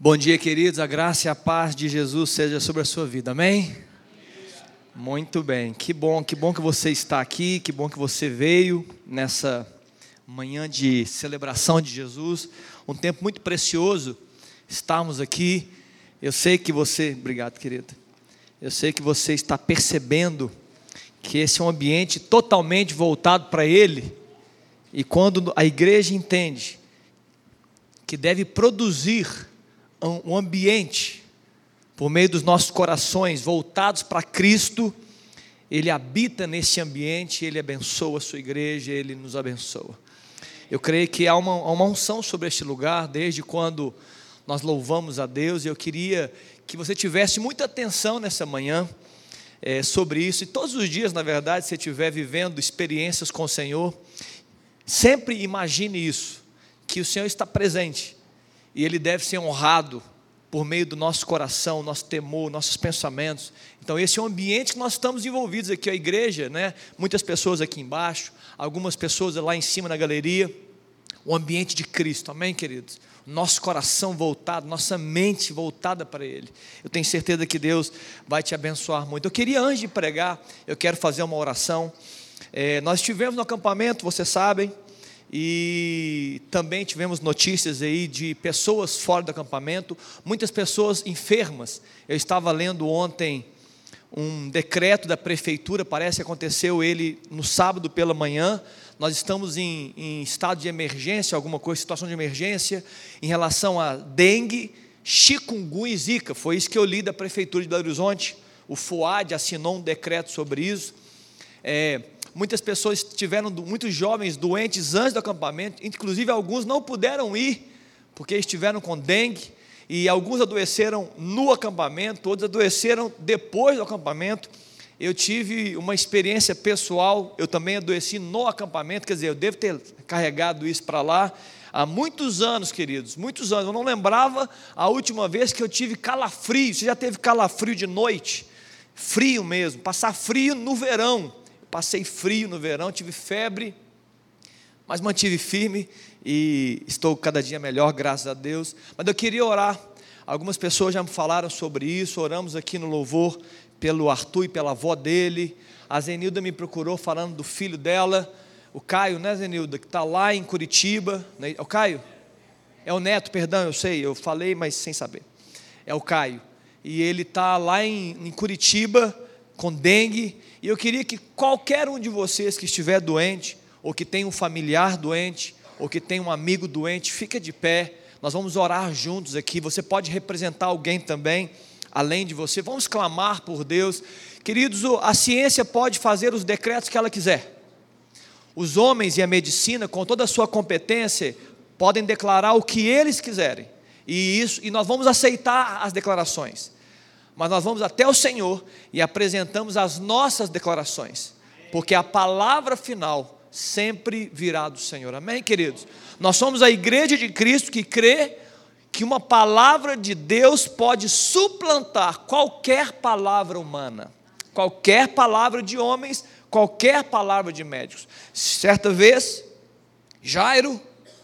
Bom dia, queridos, a graça e a paz de Jesus seja sobre a sua vida, amém? Muito bem, que bom que você está aqui, que bom que você veio nessa manhã de celebração de Jesus, um tempo muito precioso estarmos aqui. Eu sei que você, obrigado, querido, eu sei que você está percebendo que esse é um ambiente totalmente voltado para Ele, e quando a igreja entende que deve produzir um ambiente por meio dos nossos corações voltados para Cristo, Ele habita nesse ambiente, Ele abençoa a sua igreja, Ele nos abençoa. Eu creio que há uma unção sobre este lugar, desde quando nós louvamos a Deus, e eu queria que você tivesse muita atenção nessa manhã sobre isso, e todos os dias, na verdade, se você estiver vivendo experiências com o Senhor, sempre imagine isso, que o Senhor está presente, e Ele deve ser honrado por meio do nosso coração, nosso temor, nossos pensamentos. Então esse é o ambiente que nós estamos envolvidos aqui, a igreja, né? Muitas pessoas aqui embaixo, algumas pessoas lá em cima na galeria, o ambiente de Cristo, amém, queridos? Nosso coração voltado, nossa mente voltada para Ele. Eu tenho certeza que Deus vai te abençoar muito. Eu queria, antes de pregar, eu quero fazer uma oração. Nós estivemos no acampamento, vocês sabem, e também tivemos notícias aí de pessoas fora do acampamento, muitas pessoas enfermas. Eu estava lendo ontem um decreto da prefeitura, parece que aconteceu ele no sábado pela manhã. Nós estamos em estado de emergência, alguma coisa, situação de emergência, em relação a dengue, chikungunya e zika. Foi isso que eu li da prefeitura de Belo Horizonte. O FUAD assinou um decreto sobre isso. Muitas pessoas tiveram, muitos jovens doentes antes do acampamento, inclusive alguns não puderam ir, porque estiveram com dengue, e alguns adoeceram no acampamento, outros adoeceram depois do acampamento. Eu tive uma experiência pessoal, eu também adoeci no acampamento, quer dizer, eu devo ter carregado isso para lá, há muitos anos, queridos, muitos anos. Eu não lembrava a última vez que eu tive calafrio. Você já teve calafrio de noite? Frio mesmo, passar frio no verão. Passei frio no verão, tive febre, mas mantive firme e estou cada dia melhor, graças a Deus. Mas eu queria orar, algumas pessoas já me falaram sobre isso, oramos aqui no louvor pelo Arthur e pela avó dele. A Zenilda me procurou falando do filho dela, o Caio, né, Zenilda, que está lá em Curitiba, né? É o Caio? É o neto, perdão, eu sei, eu falei, mas sem saber. É o Caio, e ele está lá em Curitiba com dengue. E eu queria que qualquer um de vocês que estiver doente, ou que tem um familiar doente, ou que tem um amigo doente, fica de pé, nós vamos orar juntos aqui. Você pode representar alguém também, além de você, vamos clamar por Deus. Queridos, a ciência pode fazer os decretos que ela quiser, os homens e a medicina, com toda a sua competência, podem declarar o que eles quiserem, e nós vamos aceitar as declarações, mas nós vamos até o Senhor e apresentamos as nossas declarações, porque a palavra final sempre virá do Senhor, amém, queridos? Nós somos a igreja de Cristo que crê que uma palavra de Deus pode suplantar qualquer palavra humana, qualquer palavra de homens, qualquer palavra de médicos. Certa vez, Jairo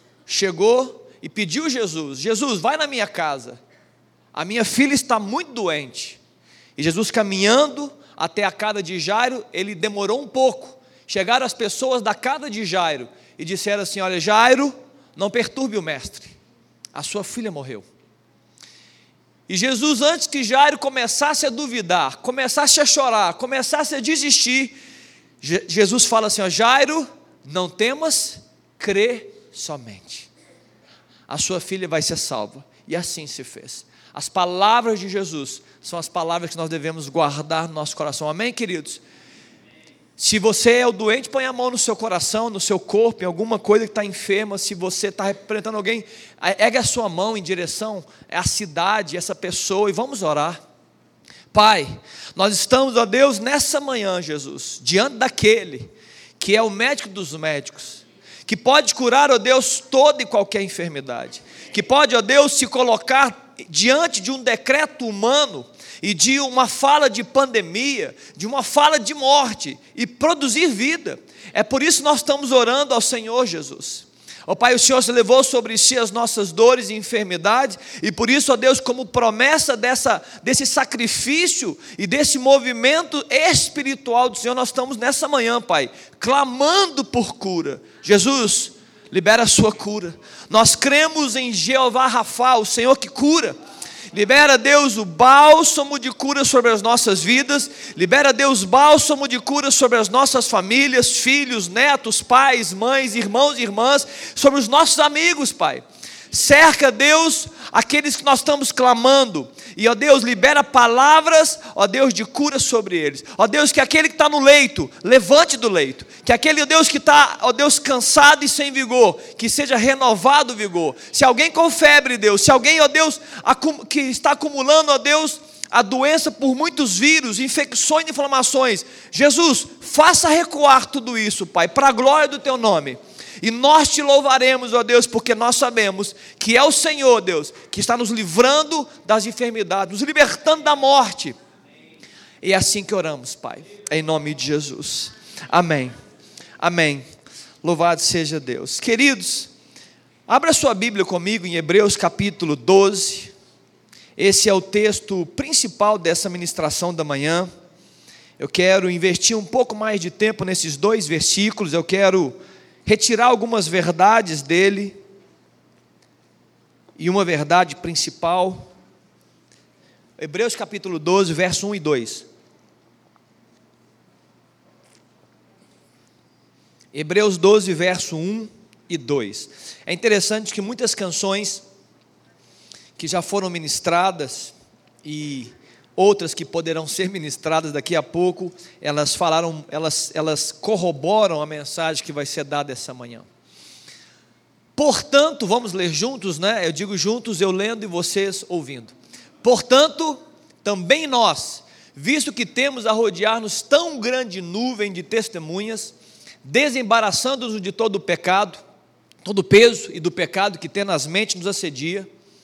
chegou e pediu a Jesus: Jesus, vai na minha casa, a minha filha está muito doente. E Jesus, caminhando até a casa de Jairo, ele demorou um pouco. Chegaram as pessoas da casa de Jairo e disseram assim: olha, Jairo, não perturbe o mestre, a sua filha morreu. E Jesus, antes que Jairo começasse a duvidar, começasse a chorar, começasse a desistir, Jesus fala assim: ó, Jairo, não temas, crê somente, a sua filha vai ser salva. E assim se fez. As palavras de Jesus são as palavras que nós devemos guardar no nosso coração, amém, queridos? Se você é o doente, põe a mão no seu coração, no seu corpo, em alguma coisa que está enferma. Se você está representando alguém, ergue a sua mão em direção à cidade, essa pessoa, e vamos orar. Pai, nós estamos, ó Deus, nessa manhã, Jesus, diante daquele que é o médico dos médicos, que pode curar, ó Deus, toda e qualquer enfermidade, que pode, ó Deus, se colocar diante de um decreto humano e de uma fala de pandemia, de uma fala de morte, e produzir vida. É por isso que nós estamos orando ao Senhor Jesus. Ó Pai, o Senhor se levou sobre si as nossas dores e enfermidades, e por isso, ó Deus, como promessa desse sacrifício e desse movimento espiritual do Senhor, nós estamos nessa manhã, Pai, clamando por cura. Jesus, libera a sua cura. Nós cremos em Jeová Rafa, o Senhor que cura. Libera, Deus, o bálsamo de cura sobre as nossas vidas. Libera, Deus, bálsamo de cura sobre as nossas famílias, filhos, netos, pais, mães, irmãos e irmãs, sobre os nossos amigos, Pai. Cerca, Deus, aqueles que nós estamos clamando. E, ó Deus, libera palavras, ó Deus, de cura sobre eles. Ó Deus, que aquele que está no leito, levante do leito. Que aquele, ó Deus, que está, ó Deus, cansado e sem vigor, que seja renovado o vigor. Se alguém com febre, Deus, se alguém, ó Deus, que está acumulando, ó Deus, a doença por muitos vírus, infecções e inflamações, Jesus, faça recuar tudo isso, Pai, para a glória do Teu nome. E nós te louvaremos, ó Deus, porque nós sabemos que é o Senhor, Deus, que está nos livrando das enfermidades, nos libertando da morte. E é assim que oramos, Pai, em nome de Jesus. Amém. Amém. Louvado seja Deus. Queridos, abra sua Bíblia comigo em Hebreus capítulo 12. Esse é o texto principal dessa ministração da manhã. Eu quero investir um pouco mais de tempo nesses 2 versículos. Eu quero retirar algumas verdades dele, e uma verdade principal. Hebreus capítulo 12, verso 1 e 2. Hebreus 12, verso 1 e 2. É interessante que muitas canções que já foram ministradas e outras que poderão ser ministradas daqui a pouco, elas corroboram a mensagem que vai ser dada essa manhã. Portanto, vamos ler juntos, né? Eu digo juntos, eu lendo e vocês ouvindo. Portanto, também nós, visto que temos a rodear-nos tão grande nuvem de testemunhas, desembaraçando-nos de todo o pecado, todo o peso e do pecado que tenazmente nos assedia,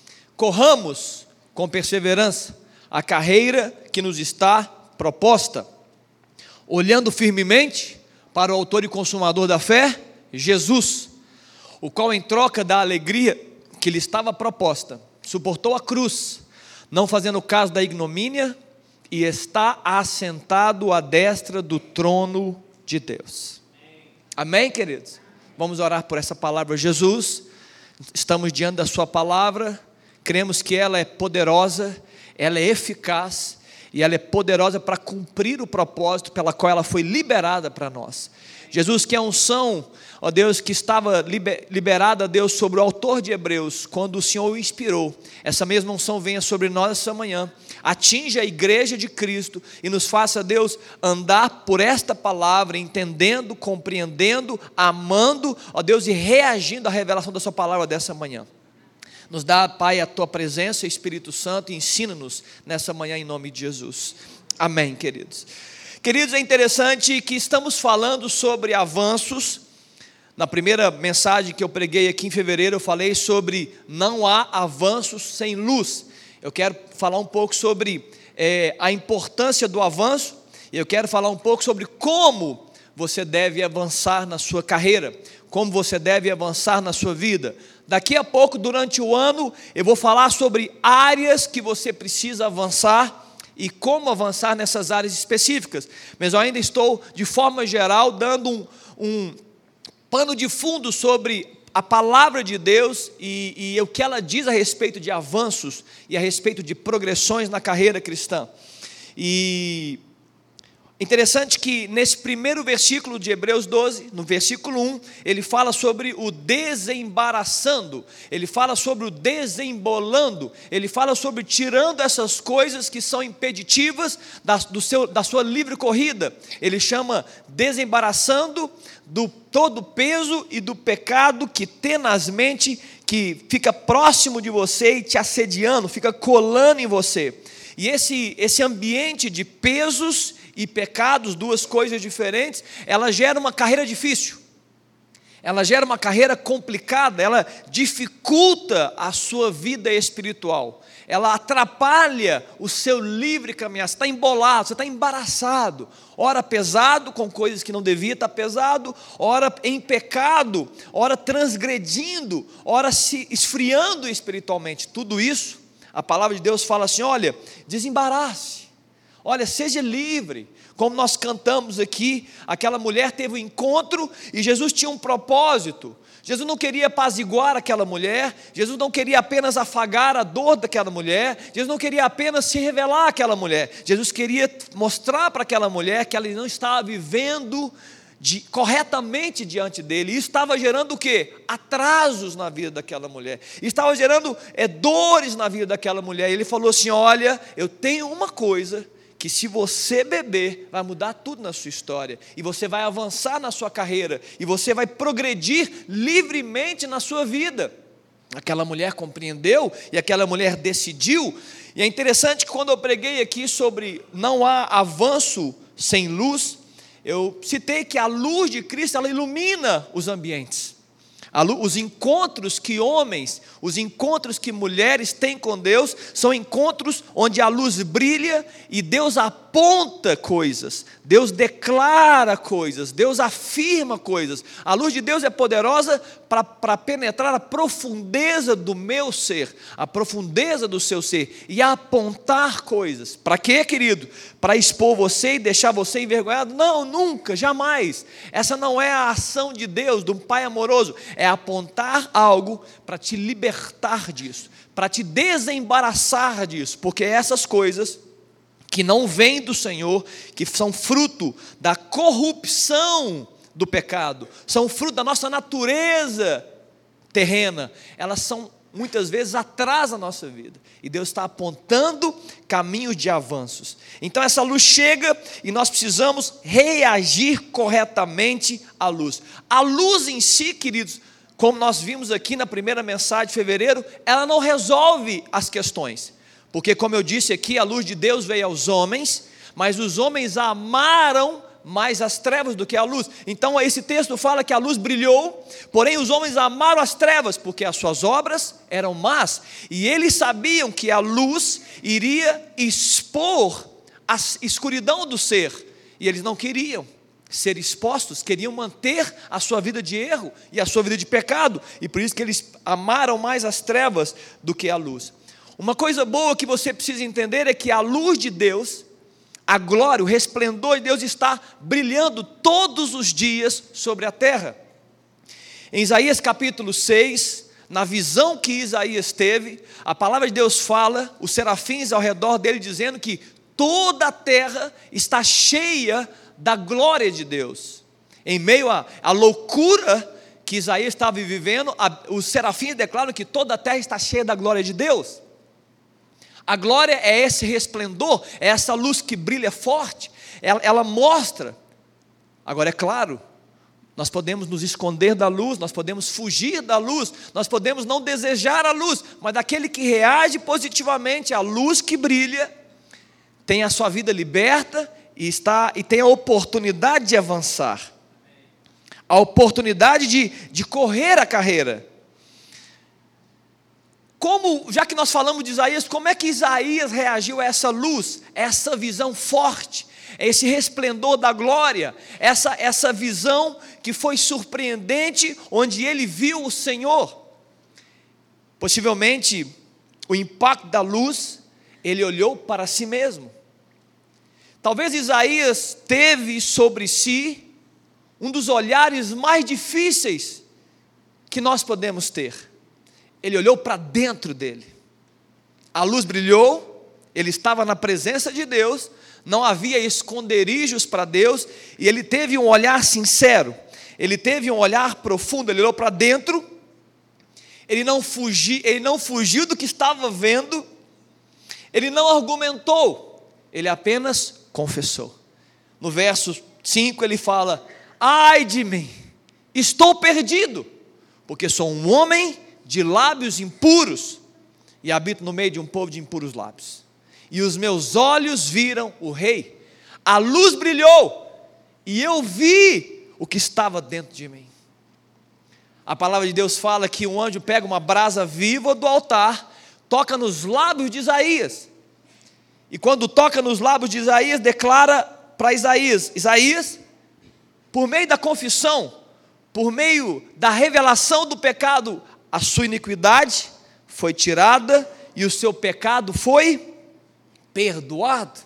corramos com perseverança a carreira que nos está proposta, olhando firmemente para o autor e consumador da fé, Jesus, o qual em troca da alegria que lhe estava proposta, suportou a cruz, não fazendo caso da ignomínia, e está assentado à destra do trono de Deus. Amém, queridos? Vamos orar por essa palavra. Jesus, estamos diante da sua palavra, cremos que ela é poderosa, ela é eficaz e ela é poderosa para cumprir o propósito pela qual ela foi liberada para nós. Jesus, que a unção, ó Deus, que estava liberada, Deus, sobre o autor de Hebreus, quando o Senhor o inspirou, essa mesma unção venha sobre nós essa manhã, atinja a igreja de Cristo e nos faça, Deus, andar por esta palavra, entendendo, compreendendo, amando, ó Deus, e reagindo à revelação da sua palavra dessa manhã. Nos dá, Pai, a Tua presença, Espírito Santo, e ensina-nos nessa manhã em nome de Jesus. Amém, queridos. Queridos, é interessante que estamos falando sobre avanços. Na primeira mensagem que eu preguei aqui em fevereiro, eu falei sobre não há avanços sem luz. Eu quero falar um pouco sobre a importância do avanço, e eu quero falar um pouco sobre como você deve avançar na sua carreira, como você deve avançar na sua vida. Daqui a pouco, durante o ano, eu vou falar sobre áreas que você precisa avançar e como avançar nessas áreas específicas. Mas eu ainda estou, de forma geral, dando um pano de fundo sobre a palavra de Deus e o que ela diz a respeito de avanços e a respeito de progressões na carreira cristã. E interessante que nesse primeiro versículo de Hebreus 12, no versículo 1, ele fala sobre o desembaraçando, ele fala sobre o desembolando, ele fala sobre tirando essas coisas que são impeditivas da sua livre corrida. Ele chama desembaraçando do todo o peso e do pecado que tenazmente, que fica próximo de você e te assediando, fica colando em você. E esse ambiente de pesos e pecados, duas coisas diferentes, ela gera uma carreira difícil, ela gera uma carreira complicada, ela dificulta a sua vida espiritual, ela atrapalha o seu livre caminhar. Você está embolado, você está embaraçado, ora pesado com coisas que não devia estar pesado, ora em pecado, ora transgredindo, ora se esfriando espiritualmente. Tudo isso, a palavra de Deus fala assim: olha, desembarace, olha, seja livre. Como nós cantamos aqui, aquela mulher teve um encontro e Jesus tinha um propósito. Jesus não queria apaziguar aquela mulher, Jesus não queria apenas afagar a dor daquela mulher, Jesus não queria apenas se revelar àquela mulher, Jesus queria mostrar para aquela mulher que ela não estava vivendo corretamente diante dele. Isso estava gerando o quê? Atrasos na vida daquela mulher, estava gerando dores na vida daquela mulher. E ele falou assim: olha, eu tenho uma coisa que se você beber, vai mudar tudo na sua história, e você vai avançar na sua carreira, e você vai progredir livremente na sua vida. Aquela mulher compreendeu, e aquela mulher decidiu. E é interessante que quando eu preguei aqui sobre não há avanço sem luz, eu citei que a luz de Cristo, ela ilumina os ambientes. Os encontros que homens, os encontros que mulheres têm com Deus, são encontros onde a luz brilha e Deus aponta coisas, Deus declara coisas, Deus afirma coisas. A luz de Deus é poderosa para penetrar a profundeza do meu ser, a profundeza do seu ser, e apontar coisas. Para quê, querido? Para expor você e deixar você envergonhado? Não, nunca, jamais. Essa não é a ação de Deus, de um Pai amoroso. É apontar algo para te libertar disso, para te desembaraçar disso, porque essas coisas que não vêm do Senhor, que são fruto da corrupção do pecado, são fruto da nossa natureza terrena, elas são muitas vezes atrás da nossa vida, e Deus está apontando caminhos de avanços. Então essa luz chega e nós precisamos reagir corretamente à luz. A luz em si, queridos, como nós vimos aqui na primeira mensagem de fevereiro, ela não resolve as questões, porque como eu disse aqui, a luz de Deus veio aos homens, mas os homens amaram mais as trevas do que a luz. Então esse texto fala que a luz brilhou, porém os homens amaram as trevas, porque as suas obras eram más, e eles sabiam que a luz iria expor a escuridão do ser, e eles não queriam ser expostos, queriam manter a sua vida de erro e a sua vida de pecado, e por isso que eles amaram mais as trevas do que a luz. Uma coisa boa que você precisa entender é que a luz de Deus, a glória, o resplendor de Deus está brilhando todos os dias sobre a terra. Em Isaías capítulo 6, na visão que Isaías teve, a palavra de Deus fala, os serafins ao redor dele dizendo que toda a terra está cheia da glória de Deus. Em meio à loucura que Isaías estava vivendo, os serafins declaram que toda a terra está cheia da glória de Deus. A glória é esse resplendor, é essa luz que brilha forte, ela mostra. Agora é claro, nós podemos nos esconder da luz, nós podemos fugir da luz, nós podemos não desejar a luz, mas aquele que reage positivamente à luz que brilha, tem a sua vida liberta e tem a oportunidade de avançar, a oportunidade de correr a carreira. Já que nós falamos de Isaías, como é que Isaías reagiu a essa luz, essa visão forte, esse resplendor da glória, essa visão que foi surpreendente, onde ele viu o Senhor? Possivelmente, o impacto da luz, ele olhou para si mesmo. Talvez Isaías teve sobre si um dos olhares mais difíceis que nós podemos ter. Ele olhou para dentro dele, a luz brilhou, ele estava na presença de Deus, não havia esconderijos para Deus, e ele teve um olhar sincero, ele teve um olhar profundo, ele olhou para dentro, ele não fugiu do que estava vendo, ele não argumentou, ele apenas confessou. No verso 5 ele fala: ai de mim, estou perdido, porque sou um homem de lábios impuros, e habito no meio de um povo de impuros lábios, e os meus olhos viram o Rei, a luz brilhou, e eu vi o que estava dentro de mim. A palavra de Deus fala que um anjo pega uma brasa viva do altar, toca nos lábios de Isaías. E quando toca nos lábios de Isaías, declara para Isaías: Isaías, por meio da confissão, por meio da revelação do pecado, a sua iniquidade foi tirada e o seu pecado foi perdoado.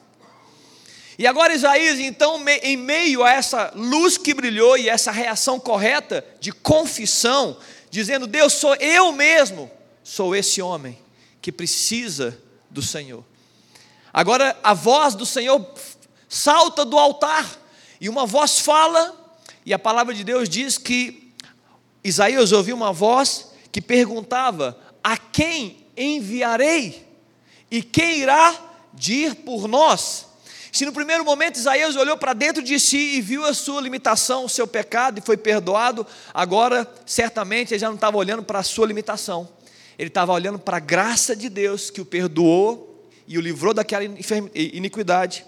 E agora Isaías, então, em meio a essa luz que brilhou e essa reação correta de confissão, dizendo: Deus, sou eu mesmo, sou esse homem que precisa do Senhor. Agora a voz do Senhor salta do altar, e uma voz fala, e a palavra de Deus diz que Isaías ouviu uma voz que perguntava: a quem enviarei? E quem irá ir por nós? Se no primeiro momento Isaías olhou para dentro de si e viu a sua limitação, o seu pecado, e foi perdoado, agora certamente ele já não estava olhando para a sua limitação, ele estava olhando para a graça de Deus que o perdoou e o livrou daquela iniquidade.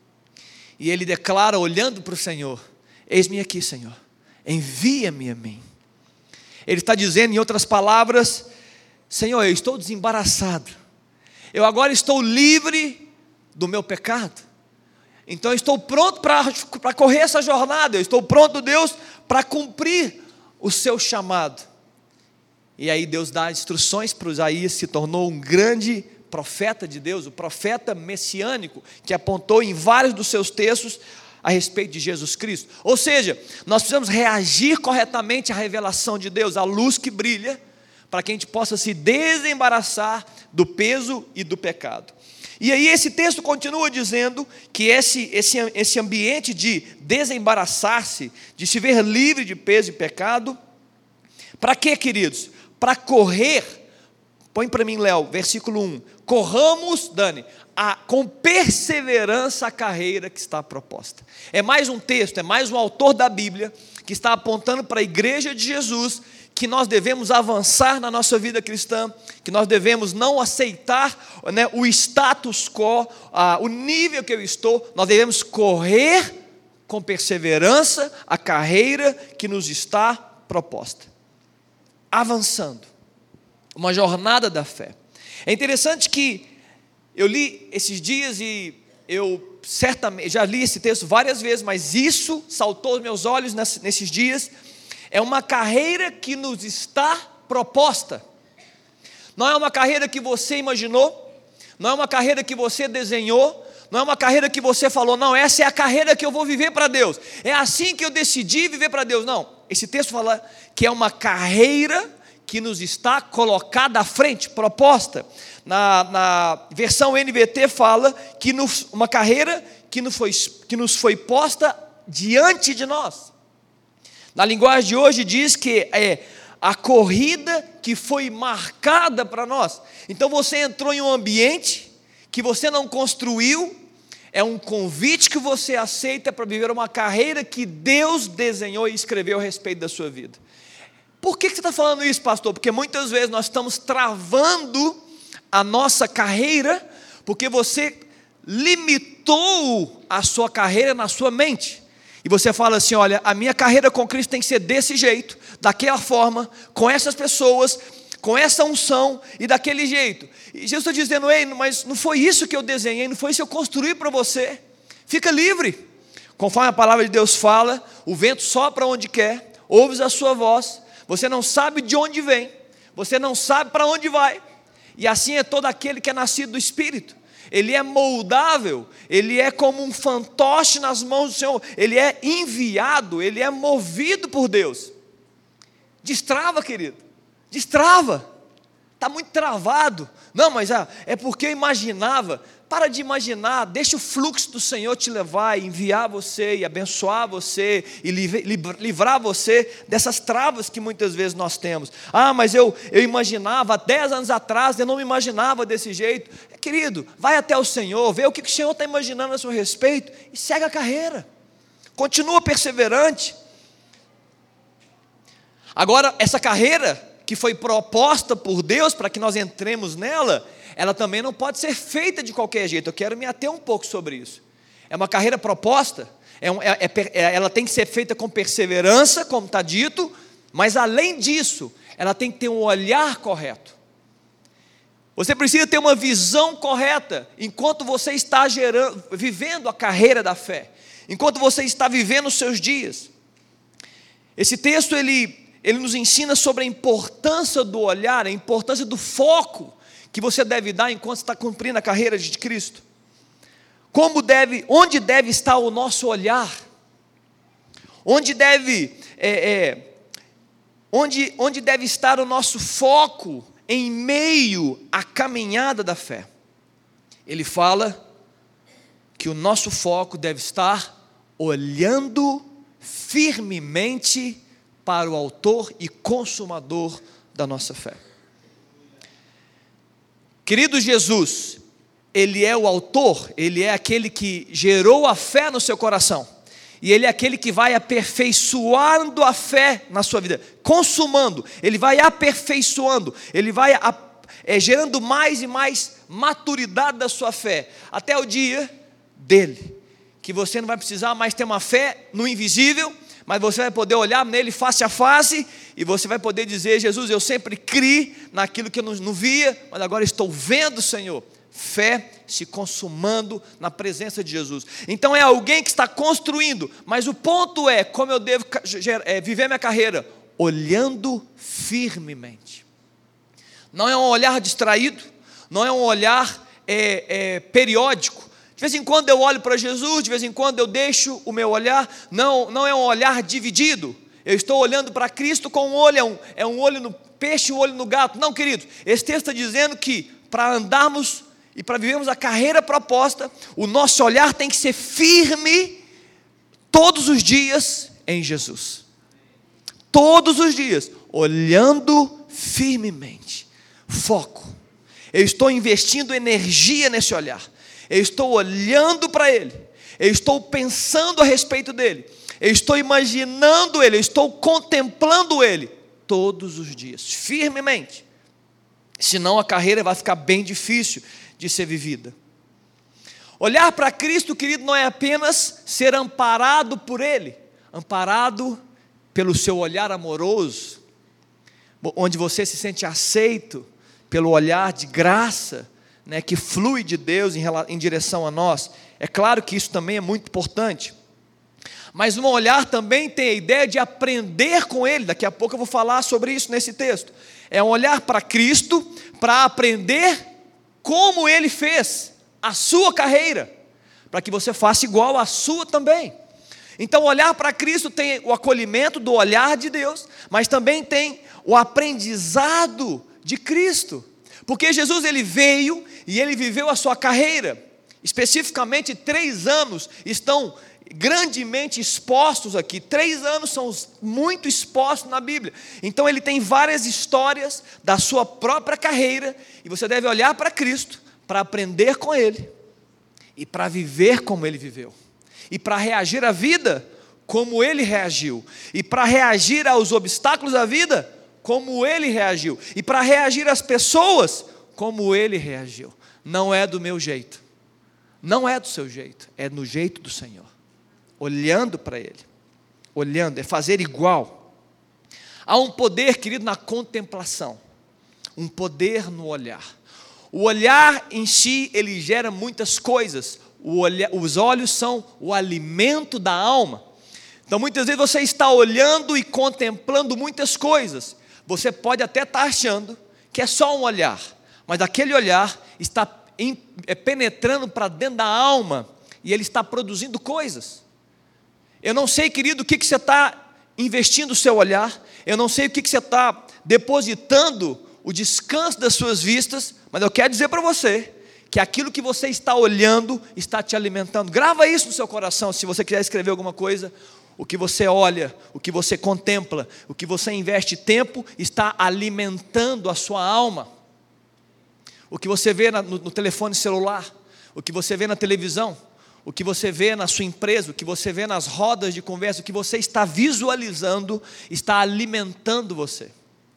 E ele declara, olhando para o Senhor: eis-me aqui, Senhor, envia-me a mim. Ele está dizendo, em outras palavras: Senhor, eu estou desembaraçado, eu agora estou livre do meu pecado, então eu estou pronto para correr essa jornada, eu estou pronto, Deus, para cumprir o seu chamado. E aí Deus dá instruções para Isaías, se tornou um grande profeta de Deus, o profeta messiânico, que apontou em vários dos seus textos a respeito de Jesus Cristo. Ou seja, nós precisamos reagir corretamente à revelação de Deus, à luz que brilha, para que a gente possa se desembaraçar do peso e do pecado. E aí esse texto continua dizendo que esse ambiente de desembaraçar-se, de se ver livre de peso e pecado, para quê, queridos? Para correr, põe para mim, Léo, versículo 1, corramos, Dani, com perseverança a carreira que está proposta. É mais um texto, é mais um autor da Bíblia, que está apontando para a igreja de Jesus, que nós devemos avançar na nossa vida cristã, que nós devemos não aceitar, né, o status quo, o nível que eu estou, nós devemos correr com perseverança a carreira que nos está proposta. Avançando, uma jornada da fé. É interessante que eu li esses dias e eu certamente, já li esse texto várias vezes, mas isso saltou aos meus olhos nesses dias. É uma carreira que nos está proposta. Não é uma carreira que você imaginou, não é uma carreira que você desenhou, não é uma carreira que você falou: não, essa é a carreira que eu vou viver para Deus, é assim que eu decidi viver para Deus. Não, esse texto fala que é uma carreira que nos está colocada à frente, proposta. Na versão NVT fala que uma carreira que nos foi posta diante de nós. Na linguagem de hoje diz que é a corrida que foi marcada para nós. Então você entrou em um ambiente que você não construiu, é um convite que você aceita para viver uma carreira que Deus desenhou e escreveu a respeito da sua vida. Por que você está falando isso, pastor? Porque muitas vezes nós estamos travando a nossa carreira, porque você limitou a sua carreira na sua mente. E você fala assim: olha, a minha carreira com Cristo tem que ser desse jeito, daquela forma, com essas pessoas, com essa unção e daquele jeito. E Jesus está dizendo: ei, mas não foi isso que eu desenhei, não foi isso que eu construí para você. Fica livre. Conforme a palavra de Deus fala, o vento sopra onde quer, ouves a sua voz, você não sabe de onde vem, você não sabe para onde vai. E assim é todo aquele que é nascido do Espírito. Ele é moldável, ele é como um fantoche nas mãos do Senhor, ele é enviado, ele é movido por Deus. Destrava, querido, destrava, está muito travado. Não, mas é porque eu imaginava. Para de imaginar, deixa o fluxo do Senhor te levar, e enviar você, e abençoar você, e livrar você dessas travas que muitas vezes nós temos. Ah, mas eu imaginava, há 10 anos atrás, eu não me imaginava desse jeito. Querido, vai até o Senhor, vê o que o Senhor está imaginando a seu respeito, e segue a carreira, continua perseverante. Agora, essa carreira que foi proposta por Deus para que nós entremos nela, ela também não pode ser feita de qualquer jeito. Eu quero me ater um pouco sobre isso. É uma carreira proposta, ela tem que ser feita com perseverança, como está dito, mas além disso, ela tem que ter um olhar correto. Você precisa ter uma visão correta enquanto você está vivendo a carreira da fé, enquanto você está vivendo os seus dias. Esse texto ele nos ensina sobre a importância do olhar, a importância do foco que você deve dar enquanto está cumprindo a carreira de Cristo. Onde deve estar o nosso olhar? Onde deve estar o nosso foco em meio à caminhada da fé? Ele fala que o nosso foco deve estar olhando firmemente para o autor e consumador da nossa fé. Querido Jesus, Ele é o autor, Ele é aquele que gerou a fé no seu coração, e Ele é aquele que vai aperfeiçoando a fé na sua vida, consumando, Ele vai aperfeiçoando, Ele vai gerando mais e mais maturidade da sua fé, até o dia dele, que você não vai precisar mais ter uma fé no invisível, mas você vai poder olhar nele face a face, e você vai poder dizer: Jesus, eu sempre criei naquilo que eu não via, mas agora estou vendo, Senhor. Fé se consumando na presença de Jesus. Então é alguém que está construindo, mas o ponto é, como eu devo viver minha carreira? Olhando firmemente. Não é um olhar distraído, não é um olhar periódico. De vez em quando eu olho para Jesus, de vez em quando eu deixo o meu olhar. Não é um olhar dividido. Eu estou olhando para Cristo com um olho, é um olho no peixe e um olho no gato. Não, querido, esse texto está dizendo que para andarmos e para vivermos a carreira proposta, o nosso olhar tem que ser firme todos os dias em Jesus. Todos os dias, olhando firmemente. Foco. Eu estou investindo energia nesse olhar. Eu estou olhando para Ele, eu estou pensando a respeito dEle, eu estou imaginando Ele, eu estou contemplando Ele, todos os dias, firmemente, senão a carreira vai ficar bem difícil de ser vivida. Olhar para Cristo, querido, não é apenas ser amparado por Ele, amparado pelo seu olhar amoroso, onde você se sente aceito, pelo olhar de graça, que flui de Deus em direção a nós. É claro que isso também é muito importante, mas um olhar também tem a ideia de aprender com Ele. Daqui a pouco eu vou falar sobre isso nesse texto. É um olhar para Cristo, para aprender como Ele fez a sua carreira, para que você faça igual a sua também. Então olhar para Cristo tem o acolhimento do olhar de Deus, mas também tem o aprendizado de Cristo. Porque Jesus ele veio e ele viveu a sua carreira, especificamente 3 anos estão grandemente expostos aqui, 3 anos são muito expostos na Bíblia, então ele tem várias histórias da sua própria carreira, e você deve olhar para Cristo, para aprender com Ele, e para viver como Ele viveu, e para reagir à vida como Ele reagiu, e para reagir aos obstáculos da vida como Ele reagiu, e para reagir às pessoas, como Ele reagiu. Não é do meu jeito, não é do seu jeito, é no jeito do Senhor, olhando para Ele, olhando, é fazer igual. Há um poder, querido, na contemplação, um poder no olhar. O olhar em si, ele gera muitas coisas. Os olhos são o alimento da alma. Então muitas vezes você está olhando e contemplando muitas coisas. Você pode até estar achando que é só um olhar, mas aquele olhar está penetrando para dentro da alma, e ele está produzindo coisas. Eu não sei, querido, o que você está investindo o seu olhar, eu não sei o que você está depositando o descanso das suas vistas, mas eu quero dizer para você, que aquilo que você está olhando, está te alimentando. Grava isso no seu coração, se você quiser escrever alguma coisa. O que você olha, o que você contempla, o que você investe tempo, está alimentando a sua alma. O que você vê no telefone celular, o que você vê na televisão, o que você vê na sua empresa, o que você vê nas rodas de conversa, o que você está visualizando, está alimentando você.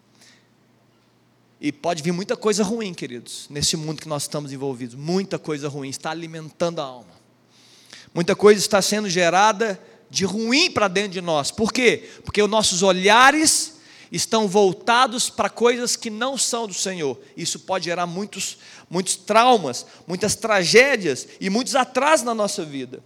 E pode vir muita coisa ruim, queridos, nesse mundo que nós estamos envolvidos. Muita coisa ruim, está alimentando a alma. Muita coisa está sendo gerada de ruim para dentro de nós. Por quê? Porque os nossos olhares estão voltados para coisas que não são do Senhor. Isso pode gerar muitos traumas, muitas tragédias e muitos atrasos na nossa vida.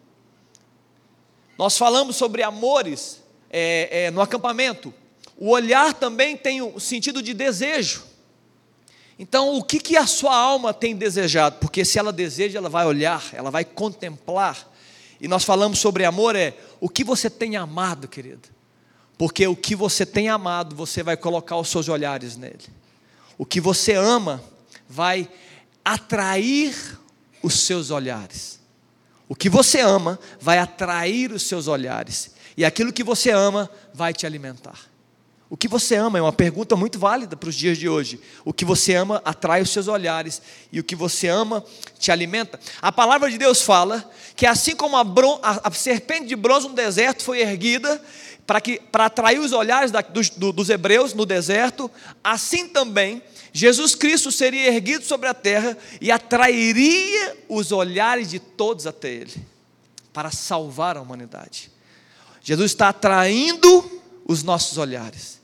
Nós falamos sobre amores no acampamento. O olhar também tem o sentido de desejo. Então, o que a sua alma tem desejado? Porque se ela deseja, ela vai olhar, ela vai contemplar. E nós falamos sobre amor, o que você tem amado, querido. Porque o que você tem amado, você vai colocar os seus olhares nele. O que você ama vai atrair os seus olhares. O que você ama vai atrair os seus olhares. E aquilo que você ama vai te alimentar. O que você ama é uma pergunta muito válida para os dias de hoje. O que você ama atrai os seus olhares, e o que você ama te alimenta. A palavra de Deus fala que assim como a serpente de bronze no deserto foi erguida para atrair os olhares dos hebreus no deserto, assim também Jesus Cristo seria erguido sobre a terra e atrairia os olhares de todos até Ele, para salvar a humanidade. Jesus está atraindo os nossos olhares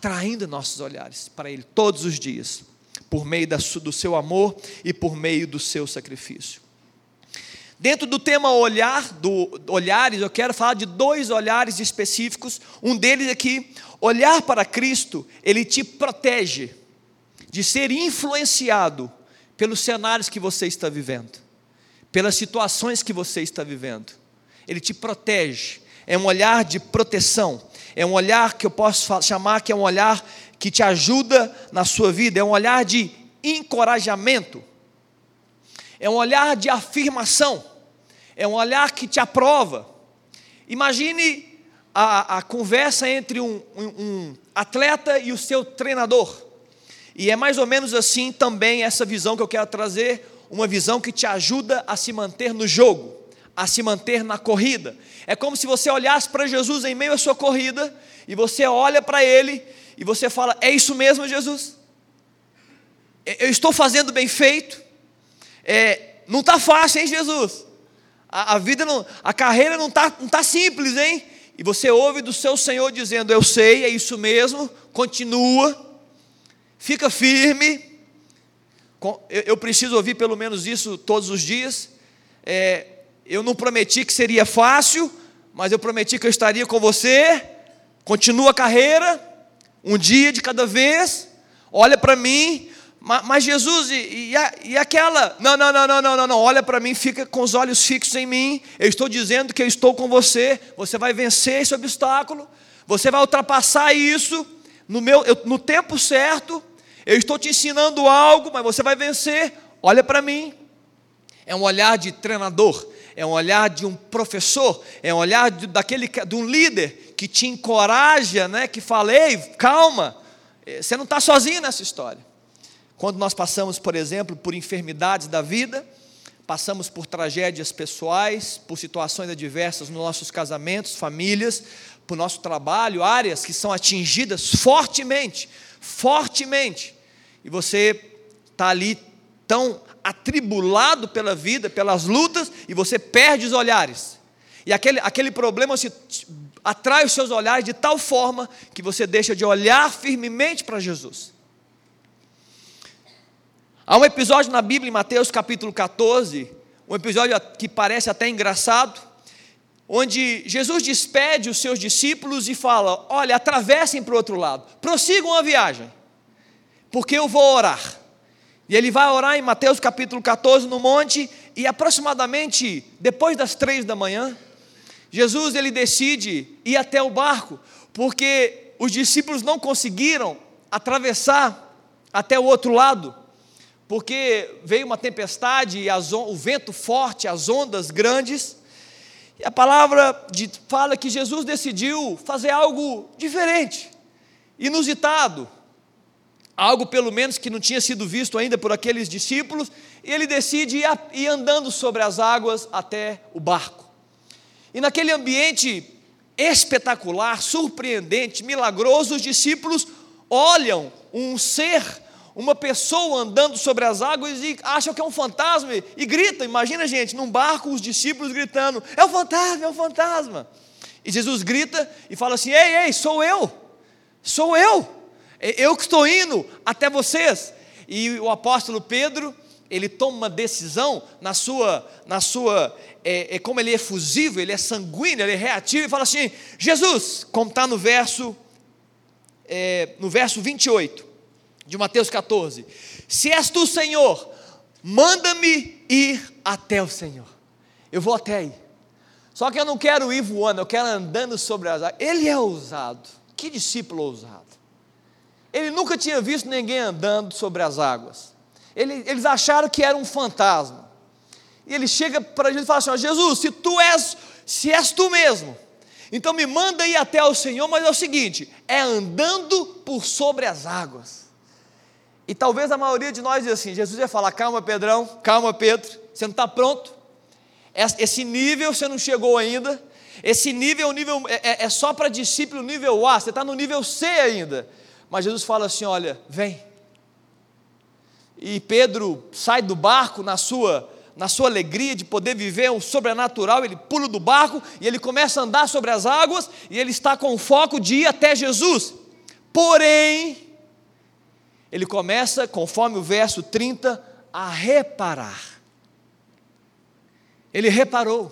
para Ele todos os dias, por meio do seu amor e por meio do seu sacrifício. Dentro do tema olhares, eu quero falar de 2 olhares específicos. Um deles é que olhar para Cristo, Ele te protege de ser influenciado pelos cenários que você está vivendo, pelas situações que você está vivendo. Ele te protege, é um olhar de proteção. É um olhar que eu posso chamar que é um olhar que te ajuda na sua vida, é um olhar de encorajamento, é um olhar de afirmação, é um olhar que te aprova. Imagine a conversa entre um atleta e o seu treinador, e é mais ou menos assim também essa visão que eu quero trazer, uma visão que te ajuda a se manter no jogo, a se manter na corrida. É como se você olhasse para Jesus em meio à sua corrida, e você olha para Ele, e você fala: é isso mesmo, Jesus? Eu estou fazendo bem feito? Não está fácil, hein, Jesus? A vida, a carreira não está simples, hein? E você ouve do seu Senhor dizendo: eu sei, é isso mesmo, continua, fica firme. Eu preciso ouvir pelo menos isso todos os dias. Eu não prometi que seria fácil, mas eu prometi que eu estaria com você. Continua a carreira, um dia de cada vez. Olha para mim. Mas Jesus, e aquela? Não, olha para mim, fica com os olhos fixos em mim. Eu estou dizendo que eu estou com você. Você vai vencer esse obstáculo, você vai ultrapassar isso no tempo certo. Eu estou te ensinando algo, mas você vai vencer. Olha para mim. É um olhar de treinador, é um olhar de um professor, é um olhar de um líder que te encoraja, né? Que fala: ei, calma, você não está sozinho nessa história. Quando nós passamos, por exemplo, por enfermidades da vida, passamos por tragédias pessoais, por situações adversas nos nossos casamentos, famílias, por nosso trabalho, áreas que são atingidas fortemente, e você está ali tão atribulado pela vida, pelas lutas, e você perde os olhares, e aquele problema atrai os seus olhares de tal forma que você deixa de olhar firmemente para Jesus. Há um episódio na Bíblia, em Mateus capítulo 14, um episódio que parece até engraçado, onde Jesus despede os seus discípulos e fala: olha, atravessem para o outro lado, prossigam a viagem, porque eu vou orar. E ele vai orar em Mateus capítulo 14 no monte, e aproximadamente depois das 3 da manhã, Jesus ele decide ir até o barco, porque os discípulos não conseguiram atravessar até o outro lado, porque veio uma tempestade, e o vento forte, as ondas grandes, e a palavra fala que Jesus decidiu fazer algo diferente, inusitado, algo pelo menos que não tinha sido visto ainda por aqueles discípulos, e ele decide ir andando sobre as águas até o barco. E naquele ambiente espetacular, surpreendente, milagroso, os discípulos olham uma pessoa andando sobre as águas e acham que é um fantasma e gritam. Imagina, gente, num barco, os discípulos gritando: é um fantasma, é um fantasma. E Jesus grita e fala assim: ei, sou eu, Eu que estou indo até vocês. E o apóstolo Pedro, ele toma uma decisão como ele é efusivo, ele é sanguíneo, ele é reativo, e fala assim: Jesus, como está no verso 28 de Mateus 14, se és tu, Senhor, manda-me ir até o Senhor. Eu vou até aí. Só que eu não quero ir voando, eu quero andando sobre as águas. Ele é ousado. Que discípulo ousado. Ele nunca tinha visto ninguém andando sobre as águas. Eles acharam que era um fantasma. E ele chega para Jesus e fala assim: ó, Jesus, se és tu mesmo, então me manda ir até o Senhor, mas é o seguinte, é andando por sobre as águas. E talvez a maioria de nós diz assim: Jesus ia falar: calma, Pedrão, calma, Pedro, você não está pronto, esse nível você não chegou ainda, esse nível é só para discípulo nível A, você está no nível C ainda. Mas Jesus fala assim: olha, vem. E Pedro sai do barco na sua alegria de poder viver um sobrenatural, ele pula do barco e ele começa a andar sobre as águas, e ele está com o foco de ir até Jesus. Porém, ele começa, conforme o verso 30, a reparar. Ele reparou,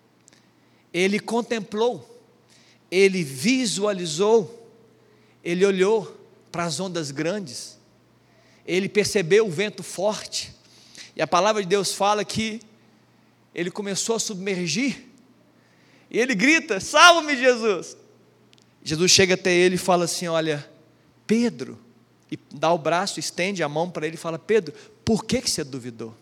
ele contemplou, ele visualizou, ele olhou para as ondas grandes, ele percebeu o vento forte, e a palavra de Deus fala que ele começou a submergir, e ele grita: salva-me, Jesus. Jesus chega até ele e fala assim: olha, Pedro, e dá o braço, estende a mão para ele e fala: Pedro, por que você duvidou?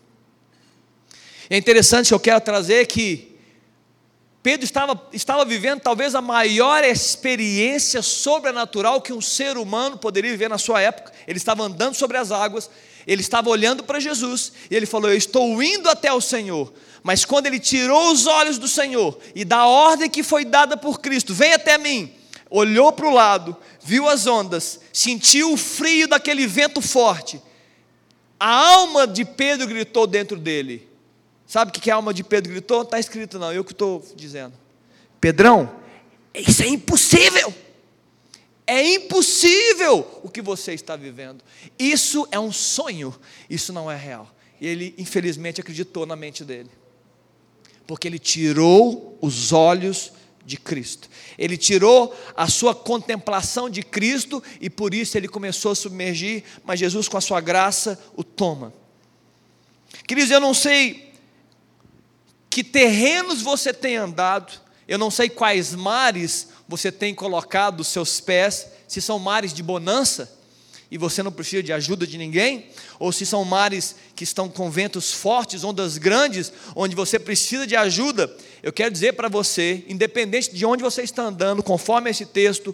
É interessante, eu quero trazer que Pedro estava vivendo talvez a maior experiência sobrenatural que um ser humano poderia viver na sua época. Ele estava andando sobre as águas, ele estava olhando para Jesus, e ele falou: eu estou indo até o Senhor. Mas quando ele tirou os olhos do Senhor, e da ordem que foi dada por Cristo: vem até mim, olhou para o lado, viu as ondas, sentiu o frio daquele vento forte, a alma de Pedro gritou dentro dele. Sabe o que a alma de Pedro gritou? Não está escrito não, eu que estou dizendo: Pedrão, isso é impossível. É impossível o que você está vivendo. Isso é um sonho, isso não é real. E ele infelizmente acreditou na mente dele, porque ele tirou os olhos de Cristo, ele tirou a sua contemplação de Cristo, e por isso ele começou a submergir. Mas Jesus, com a sua graça, o toma. Queridos, eu não sei que terrenos você tem andado, eu não sei quais mares você tem colocado os seus pés, se são mares de bonança, e você não precisa de ajuda de ninguém, ou se são mares que estão com ventos fortes, ondas grandes, onde você precisa de ajuda. Eu quero dizer para você, independente de onde você está andando, conforme esse texto,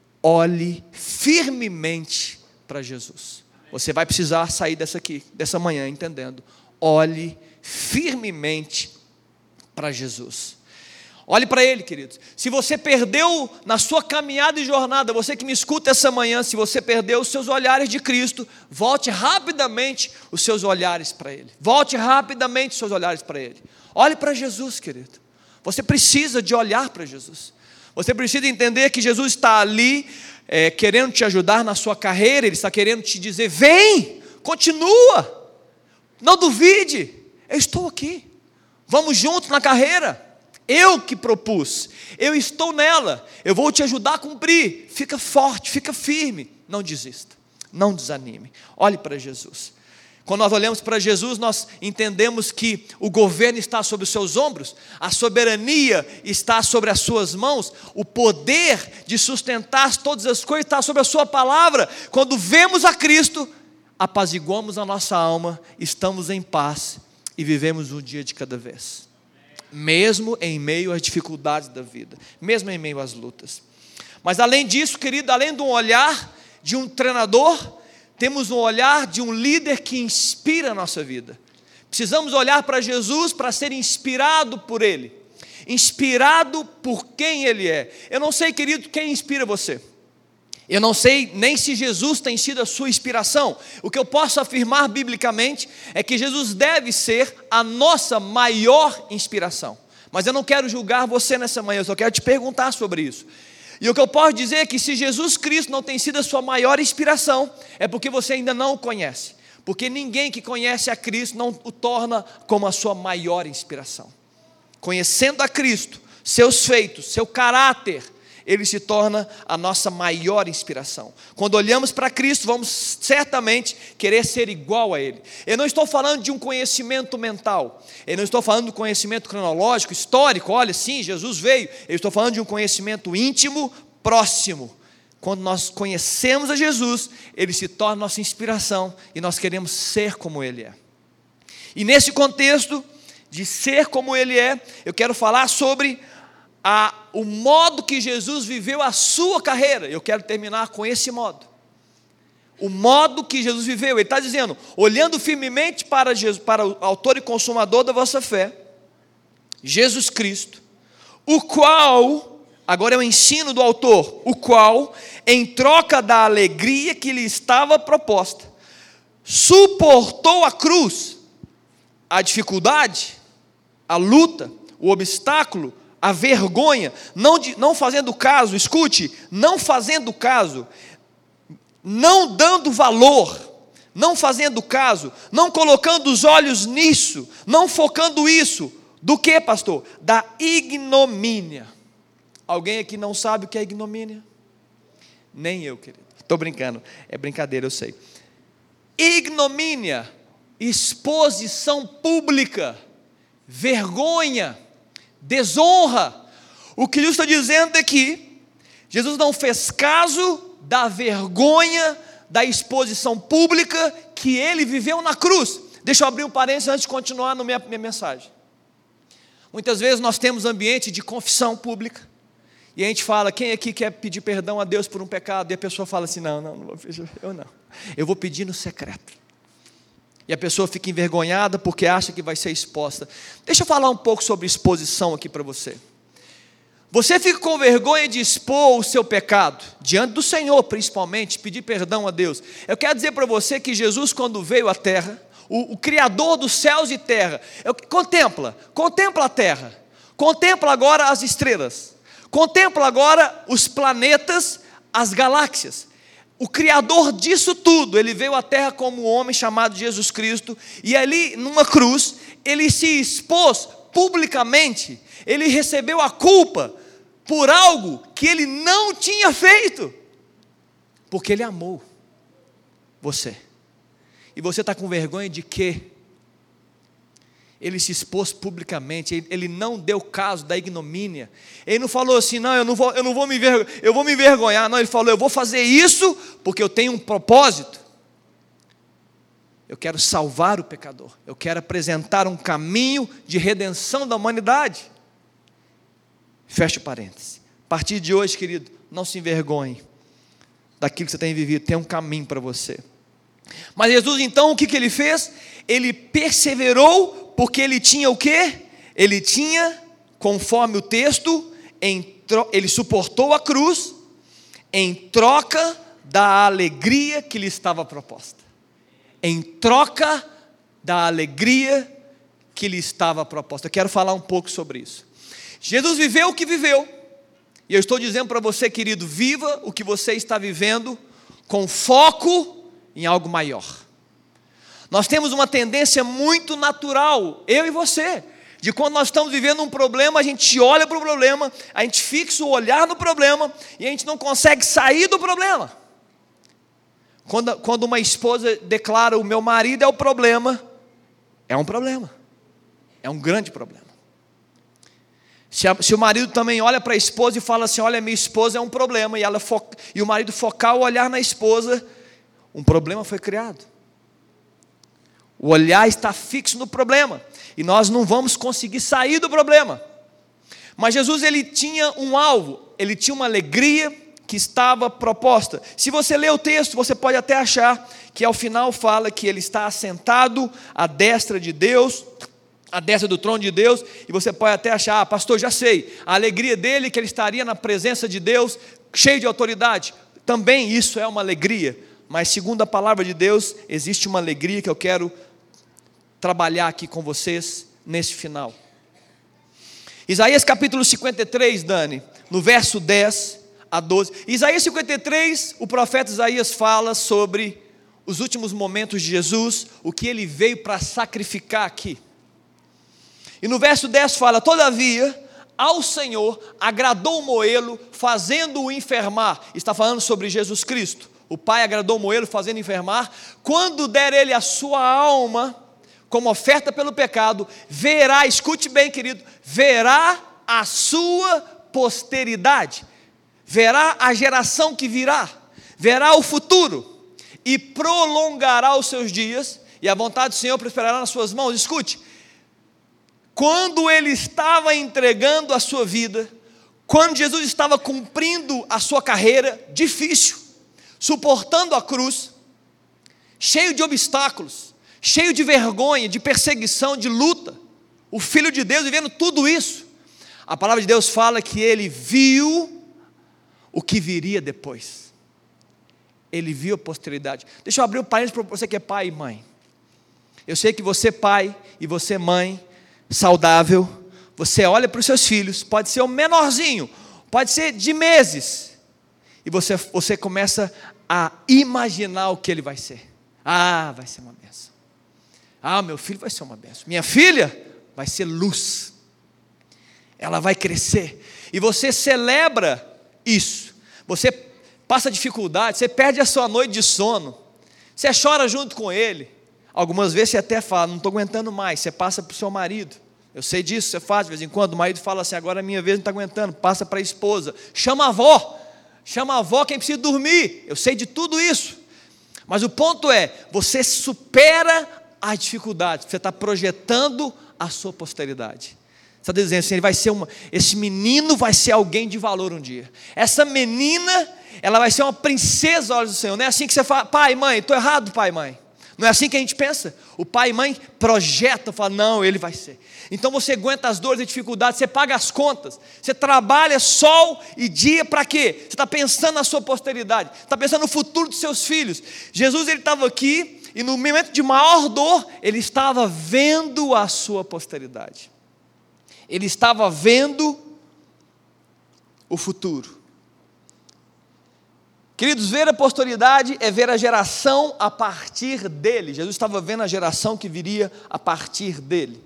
olhe firmemente para Jesus. Você vai precisar sair dessa manhã entendendo. Olhe firmemente para Jesus. Olhe para Ele, queridos. Se você perdeu na sua caminhada e jornada, você que me escuta essa manhã, se você perdeu os seus olhares de Cristo, volte rapidamente os seus olhares para Ele. Volte rapidamente os seus olhares para Ele. Olhe para Jesus, querido. Você precisa de olhar para Jesus. Você precisa entender que Jesus está ali, querendo te ajudar na sua carreira. Ele está querendo te dizer: vem, continua, não duvide, eu estou aqui, vamos juntos na carreira. Eu que propus, eu estou nela, eu vou te ajudar a cumprir. Fica forte, fica firme, não desista, não desanime. Olhe para Jesus. Quando nós olhamos para Jesus, nós entendemos que o governo está sobre os seus ombros, a soberania está sobre as suas mãos, o poder de sustentar todas as coisas está sobre a sua palavra. Quando vemos a Cristo, apaziguamos a nossa alma, estamos em paz e vivemos um dia de cada vez, mesmo em meio às dificuldades da vida, mesmo em meio às lutas. Mas além disso, querido, além de um olhar de um treinador, temos um olhar de um líder que inspira a nossa vida. Precisamos olhar para Jesus para ser inspirado por Ele, inspirado por quem Ele é. Eu não sei, querido, quem inspira você. Eu não sei nem se Jesus tem sido a sua inspiração. O que eu posso afirmar biblicamente é que Jesus deve ser a nossa maior inspiração. Mas eu não quero julgar você nessa manhã, eu só quero te perguntar sobre isso. E o que eu posso dizer é que se Jesus Cristo não tem sido a sua maior inspiração, é porque você ainda não o conhece. Porque ninguém que conhece a Cristo não o torna como a sua maior inspiração. Conhecendo a Cristo, seus feitos, seu caráter, ele se torna a nossa maior inspiração. Quando olhamos para Cristo, vamos certamente querer ser igual a Ele. Eu não estou falando de um conhecimento mental, eu não estou falando de um conhecimento cronológico, histórico, olha, sim, Jesus veio. Eu estou falando de um conhecimento íntimo, próximo. Quando nós conhecemos a Jesus, Ele se torna nossa inspiração e nós queremos ser como Ele é. E nesse contexto de ser como Ele é, eu quero falar sobre o modo que Jesus viveu a sua carreira. Eu quero terminar com esse modo. O modo que Jesus viveu. Ele está dizendo, olhando firmemente para Jesus, para o autor e consumador da vossa fé, Jesus Cristo, o qual, agora é o ensino do autor, o qual, em troca da alegria que lhe estava proposta, suportou a cruz, a dificuldade, a luta, o obstáculo, a vergonha, não fazendo caso, escute, não fazendo caso, não dando valor, não fazendo caso, não colocando os olhos nisso, não focando isso, do que, pastor? Da ignomínia. Alguém aqui não sabe o que é ignomínia? Nem eu, querido, estou brincando, é brincadeira, eu sei. Ignomínia, exposição pública, vergonha, desonra. O que Jesus está dizendo é que Jesus não fez caso da vergonha, da exposição pública que Ele viveu na cruz. Deixa eu abrir um parênteses antes de continuar na minha mensagem. Muitas vezes nós temos ambiente de confissão pública, e a gente fala, quem aqui quer pedir perdão a Deus por um pecado? E a pessoa fala assim, não vou pedir, eu vou pedir no secreto. E a pessoa fica envergonhada porque acha que vai ser exposta. Deixa eu falar um pouco sobre exposição aqui para você. Você fica com vergonha de expor o seu pecado, diante do Senhor principalmente, pedir perdão a Deus. Eu quero dizer para você que Jesus, quando veio à terra, o Criador dos céus e terra, contempla a terra, contempla agora as estrelas, contempla agora os planetas, as galáxias. O Criador disso tudo, Ele veio à terra como um homem chamado Jesus Cristo, e ali numa cruz, Ele se expôs publicamente, Ele recebeu a culpa por algo que Ele não tinha feito, porque Ele amou você. E você está com vergonha de quê? Ele se expôs publicamente, ele não deu caso da ignomínia. Ele não falou assim, não, eu vou me envergonhar. Não, ele falou, eu vou fazer isso porque eu tenho um propósito. Eu quero salvar o pecador. Eu quero apresentar um caminho de redenção da humanidade. Fecha o parênteses. A partir de hoje, querido, não se envergonhe daquilo que você tem vivido. Tem um caminho para você. Mas Jesus então, o que ele fez? Ele perseverou, porque ele tinha o quê? Ele tinha, conforme o texto, ele suportou a cruz, em troca da alegria que lhe estava proposta. Em troca da alegria que lhe estava proposta. Eu quero falar um pouco sobre isso. Jesus viveu o que viveu, e eu estou dizendo para você, querido, viva o que você está vivendo, com foco em algo maior. Nós temos uma tendência muito natural, eu e você, de quando nós estamos vivendo um problema, a gente olha para o problema, a gente fixa o olhar no problema, e a gente não consegue sair do problema. Quando uma esposa declara, o meu marido é o problema, é um problema, é um grande problema. Se o marido também olha para a esposa e fala assim, olha, minha esposa é um problema, e o marido focar o olhar na esposa, um problema foi criado. O olhar está fixo no problema, e nós não vamos conseguir sair do problema. Mas Jesus, ele tinha um alvo, ele tinha uma alegria que estava proposta. Se você ler o texto, você pode até achar que ao final fala que ele está assentado à destra de Deus, à destra do trono de Deus, e você pode até achar, pastor, já sei, a alegria dele é que ele estaria na presença de Deus, cheio de autoridade. Também isso é uma alegria, mas segundo a palavra de Deus, existe uma alegria que eu quero trabalhar aqui com vocês nesse final. Isaías capítulo 53, Dani, no verso 10, a 12. Isaías 53, o profeta Isaías fala sobre os últimos momentos de Jesus, o que ele veio para sacrificar aqui. E no verso 10 fala: todavia, ao Senhor agradou moê-lo, fazendo-o enfermar. Está falando sobre Jesus Cristo. O Pai agradou moê-lo, fazendo enfermar. Quando der ele a sua alma, como oferta pelo pecado, verá, escute bem, querido, verá a sua posteridade, verá a geração que virá, verá o futuro, e prolongará os seus dias, e a vontade do Senhor prosperará nas suas mãos. Escute, quando ele estava entregando a sua vida, quando Jesus estava cumprindo a sua carreira difícil, suportando a cruz, cheio de obstáculos, cheio de vergonha, de perseguição, de luta, o Filho de Deus vivendo tudo isso, a palavra de Deus fala que ele viu o que viria depois. Ele viu a posteridade. Deixa eu abrir um parênteses para você que é pai e mãe. Eu sei que você pai e você mãe saudável, você olha para os seus filhos, pode ser o menorzinho, pode ser de meses, e você começa a imaginar o que ele vai ser. Ah, vai ser uma bênção. Ah, meu filho vai ser uma bênção. Minha filha vai ser luz. Ela vai crescer. E você celebra isso. Você passa dificuldade, você perde a sua noite de sono. Você chora junto com ele. Algumas vezes você até fala: não estou aguentando mais. Você passa para o seu marido. Eu sei disso, você faz de vez em quando. O marido fala assim: agora é minha vez, não está aguentando. Passa para a esposa. Chama a avó. Chama a avó, quem precisa dormir. Eu sei de tudo isso. Mas o ponto é, você supera a dificuldade. Você está projetando a sua posteridade. Você está dizendo assim: esse menino vai ser alguém de valor um dia. Essa menina, ela vai ser uma princesa aos olhos do Senhor. Não é assim que você fala: pai, mãe, estou errado, pai e mãe. Não é assim que a gente pensa. O pai e mãe projetam, falam: não, ele vai ser. Então você aguenta as dores e dificuldades, você paga as contas, você trabalha sol e dia para quê? Você está pensando na sua posteridade, está pensando no futuro dos seus filhos. Jesus, ele estava aqui, e no momento de maior dor, ele estava vendo a sua posteridade. Ele estava vendo o futuro. Queridos, ver a posteridade é ver a geração a partir dele. Jesus estava vendo a geração que viria a partir dele.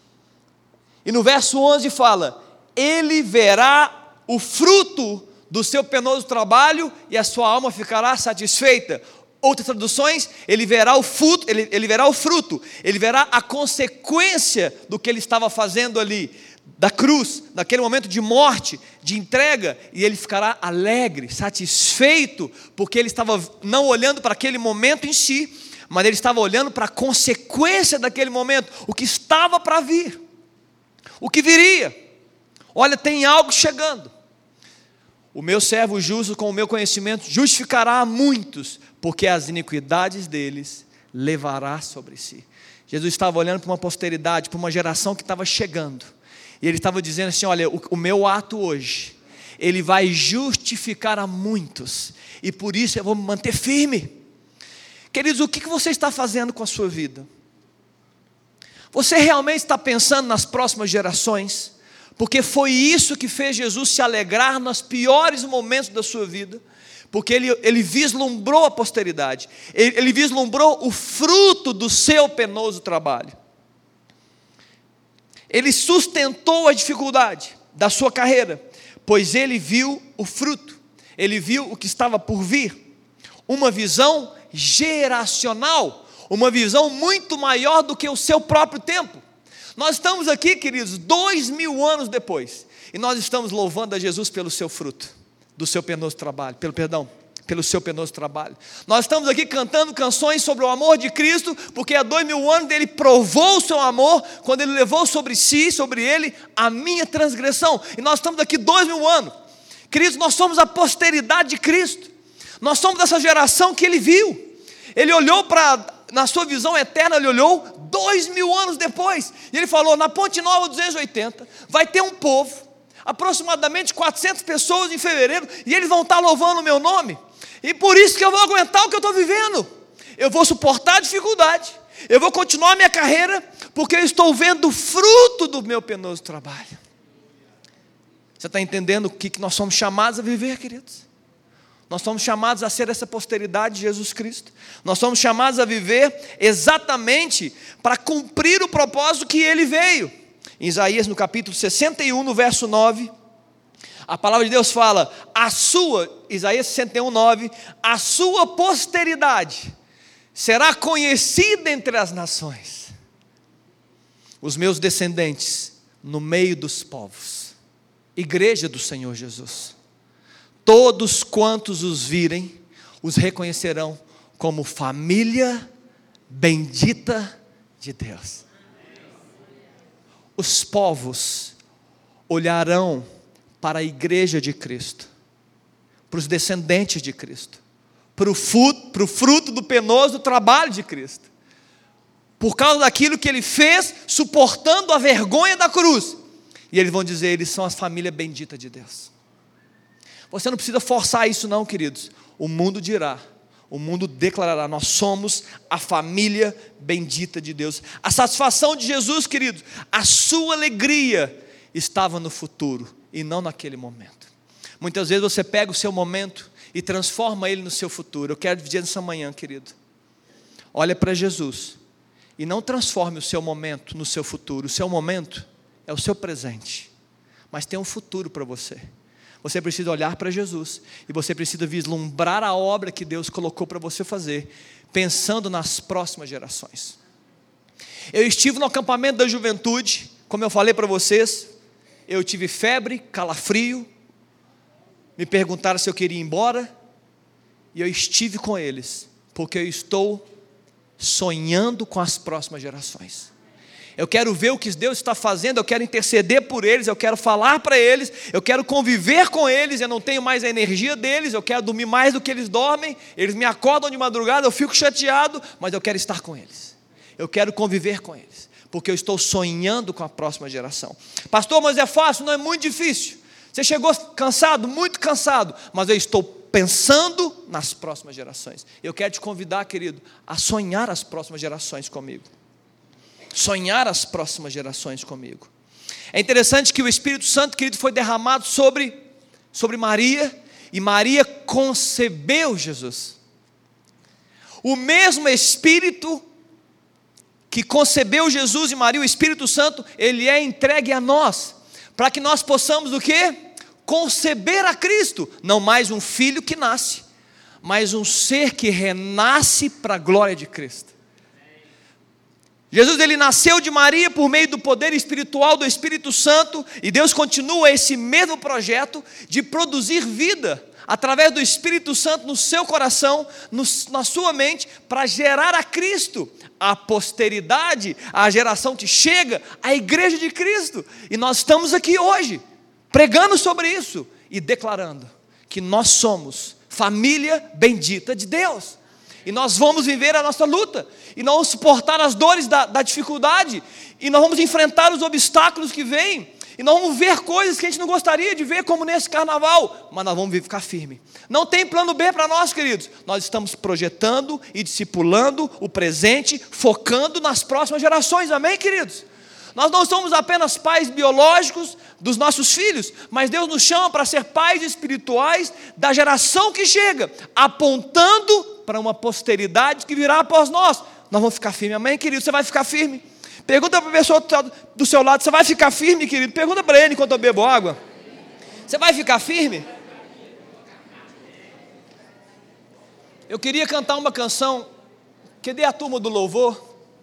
E no verso 11 fala: ele verá o fruto do seu penoso trabalho e a sua alma ficará satisfeita. Outras traduções: ele verá o fruto, ele verá o fruto, ele verá a consequência do que ele estava fazendo ali, da cruz, naquele momento de morte, de entrega, e ele ficará alegre, satisfeito, porque ele estava não olhando para aquele momento em si, mas ele estava olhando para a consequência daquele momento, o que estava para vir, o que viria. Olha, tem algo chegando. O meu servo justo, com o meu conhecimento, justificará a muitos, porque as iniquidades deles levará sobre si. Jesus estava olhando para uma posteridade, para uma geração que estava chegando, e ele estava dizendo assim: olha, o meu ato hoje, ele vai justificar a muitos, e por isso eu vou me manter firme. Queridos, o que você está fazendo com a sua vida? Você realmente está pensando nas próximas gerações? Porque foi isso que fez Jesus se alegrar nos piores momentos da sua vida, porque ele vislumbrou a posteridade, ele vislumbrou o fruto do seu penoso trabalho. Ele sustentou a dificuldade da sua carreira, pois ele viu o fruto, ele viu o que estava por vir, uma visão geracional, uma visão muito maior do que o seu próprio tempo. Nós estamos aqui, queridos, 2000 anos depois, e nós estamos louvando a Jesus pelo seu fruto, do seu penoso trabalho, pelo seu penoso trabalho. Nós estamos aqui cantando canções sobre o amor de Cristo, porque há 2000 anos ele provou o seu amor, quando ele levou sobre si, sobre ele, a minha transgressão, e nós estamos aqui 2000 anos, queridos, nós somos a posteridade de Cristo, nós somos dessa geração que ele viu, ele olhou na sua visão eterna, ele olhou 2000 anos depois, e ele falou: na Ponte Nova 280, vai ter um povo, aproximadamente 400 pessoas em fevereiro, e eles vão estar louvando o meu nome, e por isso que eu vou aguentar o que eu estou vivendo, eu vou suportar a dificuldade, eu vou continuar a minha carreira, porque eu estou vendo o fruto do meu penoso trabalho. Você está entendendo o que nós somos chamados a viver, queridos? Nós somos chamados a ser essa posteridade de Jesus Cristo. Nós somos chamados a viver exatamente para cumprir o propósito que Ele veio. Em Isaías, no capítulo 61, no verso 9, a palavra de Deus fala, Isaías 61, 9, a sua posteridade será conhecida entre as nações, os meus descendentes no meio dos povos, igreja do Senhor Jesus. Todos quantos os virem, os reconhecerão como família bendita de Deus. Os povos olharão para a igreja de Cristo, para os descendentes de Cristo, para o fruto do penoso trabalho de Cristo, por causa daquilo que Ele fez, suportando a vergonha da cruz, e eles vão dizer, eles são a família bendita de Deus. Você não precisa forçar isso não, queridos, o mundo dirá, o mundo declarará, nós somos a família bendita de Deus. A satisfação de Jesus, queridos, a sua alegria estava no futuro e não naquele momento. Muitas vezes você pega o seu momento e transforma ele no seu futuro. Eu quero dizer nessa manhã, querido, olha para Jesus e não transforme o seu momento no seu futuro. O seu momento é o seu presente, mas tem um futuro para você. Você precisa olhar para Jesus e você precisa vislumbrar a obra que Deus colocou para você fazer, pensando nas próximas gerações. Eu estive no acampamento da juventude, como eu falei para vocês, eu tive febre, calafrio, me perguntaram se eu queria ir embora, e eu estive com eles, porque eu estou sonhando com as próximas gerações. Eu quero ver o que Deus está fazendo, eu quero interceder por eles, eu quero falar para eles, eu quero conviver com eles, eu não tenho mais a energia deles, eu quero dormir mais do que eles dormem, eles me acordam de madrugada, eu fico chateado, mas eu quero estar com eles, eu quero conviver com eles, porque eu estou sonhando com a próxima geração. Pastor, mas é fácil? Não, é muito difícil. Você chegou cansado? Muito cansado, mas eu estou pensando nas próximas gerações. Eu quero te convidar, querido, a sonhar as próximas gerações comigo. Sonhar as próximas gerações comigo. É interessante que o Espírito Santo, querido, foi derramado sobre Maria, e Maria concebeu Jesus. O mesmo Espírito que concebeu Jesus e Maria, o Espírito Santo, ele é entregue a nós, para que nós possamos o quê? Conceber a Cristo, não mais um filho que nasce, mas um ser que renasce para a glória de Cristo. Jesus, ele nasceu de Maria por meio do poder espiritual do Espírito Santo, e Deus continua esse mesmo projeto de produzir vida, através do Espírito Santo no seu coração, na sua mente, para gerar a Cristo, a posteridade, a geração que chega, a igreja de Cristo, e nós estamos aqui hoje, pregando sobre isso, e declarando que nós somos família bendita de Deus, e nós vamos viver a nossa luta, e nós vamos suportar as dores da dificuldade, e nós vamos enfrentar os obstáculos que vêm, e nós vamos ver coisas que a gente não gostaria de ver, como nesse carnaval, mas nós vamos ficar firmes. Não tem plano B para nós, queridos. Nós estamos projetando e discipulando o presente, focando nas próximas gerações, amém, queridos? Nós não somos apenas pais biológicos dos nossos filhos, mas Deus nos chama para ser pais espirituais da geração que chega, apontando para uma posteridade que virá após nós. Nós vamos ficar firmes, amém, querido? Você vai ficar firme? Pergunta para a pessoa do seu lado, você vai ficar firme, querido? Pergunta para ele enquanto eu bebo água. Você vai ficar firme? Eu queria cantar uma canção. Cadê a turma do louvor?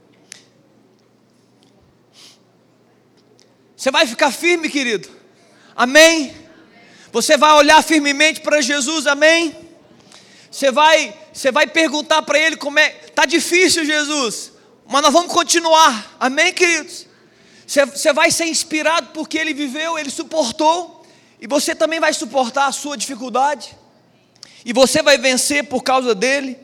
Você vai ficar firme, querido? Amém? Você vai olhar firmemente para Jesus, amém? Você vai perguntar para Ele como é. Está difícil, Jesus, mas nós vamos continuar, amém, queridos? Você vai ser inspirado porque Ele viveu, Ele suportou, e você também vai suportar a sua dificuldade, e você vai vencer por causa dEle.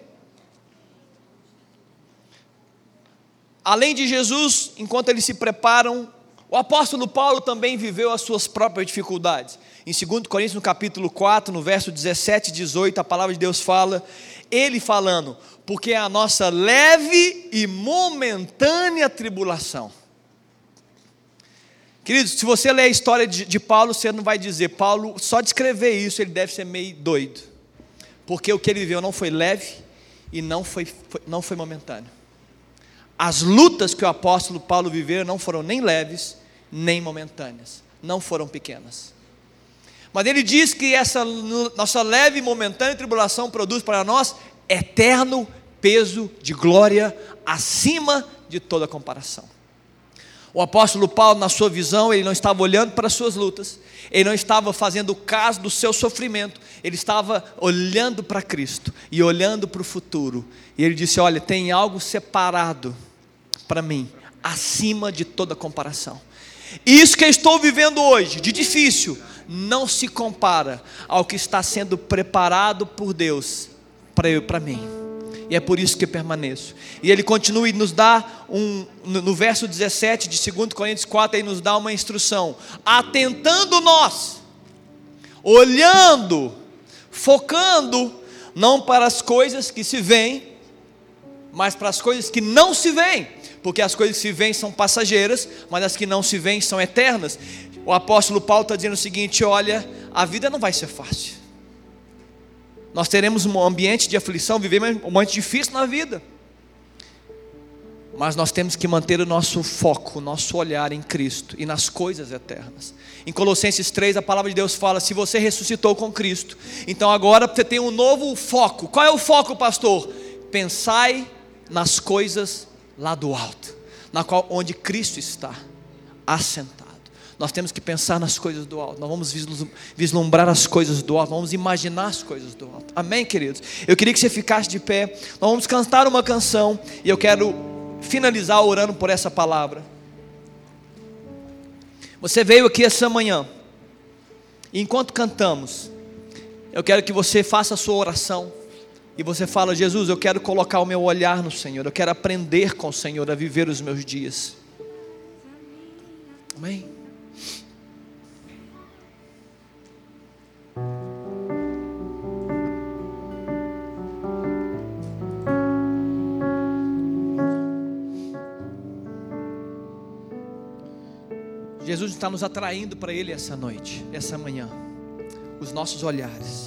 Além de Jesus, enquanto eles se preparam, o apóstolo Paulo também viveu as suas próprias dificuldades. Em 2 Coríntios, no capítulo 4, no verso 17 e 18, a palavra de Deus fala, ele falando, porque é a nossa leve e momentânea tribulação. Queridos, se você ler a história de Paulo, você não vai dizer, Paulo, só de escrever isso, ele deve ser meio doido. Porque o que ele viveu não foi leve e não foi momentâneo. As lutas que o apóstolo Paulo viveu não foram nem leves, nem momentâneas. Não foram pequenas. Mas ele diz que essa nossa leve e momentânea tribulação produz para nós eterno peso de glória acima de toda comparação. O apóstolo Paulo, na sua visão, ele não estava olhando para as suas lutas, ele não estava fazendo caso do seu sofrimento, ele estava olhando para Cristo e olhando para o futuro. E ele disse, olha, tem algo separado para mim, acima de toda comparação. Isso que eu estou vivendo hoje, de difícil, não se compara ao que está sendo preparado por Deus para eu e para mim. E é por isso que eu permaneço. E ele continua e nos dá no verso 17 de 2 Coríntios 4, ele nos dá uma instrução. Atentando nós, olhando, focando, não para as coisas que se veem, mas para as coisas que não se veem. Porque as coisas que se veem são passageiras, mas as que não se veem são eternas. O apóstolo Paulo está dizendo o seguinte, olha, a vida não vai ser fácil. Nós teremos um ambiente de aflição, vivemos um momento difícil na vida. Mas nós temos que manter o nosso foco, o nosso olhar em Cristo e nas coisas eternas. Em Colossenses 3, a palavra de Deus fala, se você ressuscitou com Cristo, então agora você tem um novo foco. Qual é o foco, pastor? Pensai nas coisas lá do alto, onde Cristo está assentado. Nós temos que pensar nas coisas do alto. Nós vamos vislumbrar as coisas do alto. Vamos imaginar as coisas do alto. Amém, queridos? Eu queria que você ficasse de pé. Nós vamos cantar uma canção. E eu quero finalizar orando por essa palavra. Você veio aqui essa manhã. E enquanto cantamos, eu quero que você faça a sua oração. E você fala, Jesus, eu quero colocar o meu olhar no Senhor. Eu quero aprender com o Senhor a viver os meus dias. Amém? Jesus está nos atraindo para Ele essa noite, essa manhã. Os nossos olhares.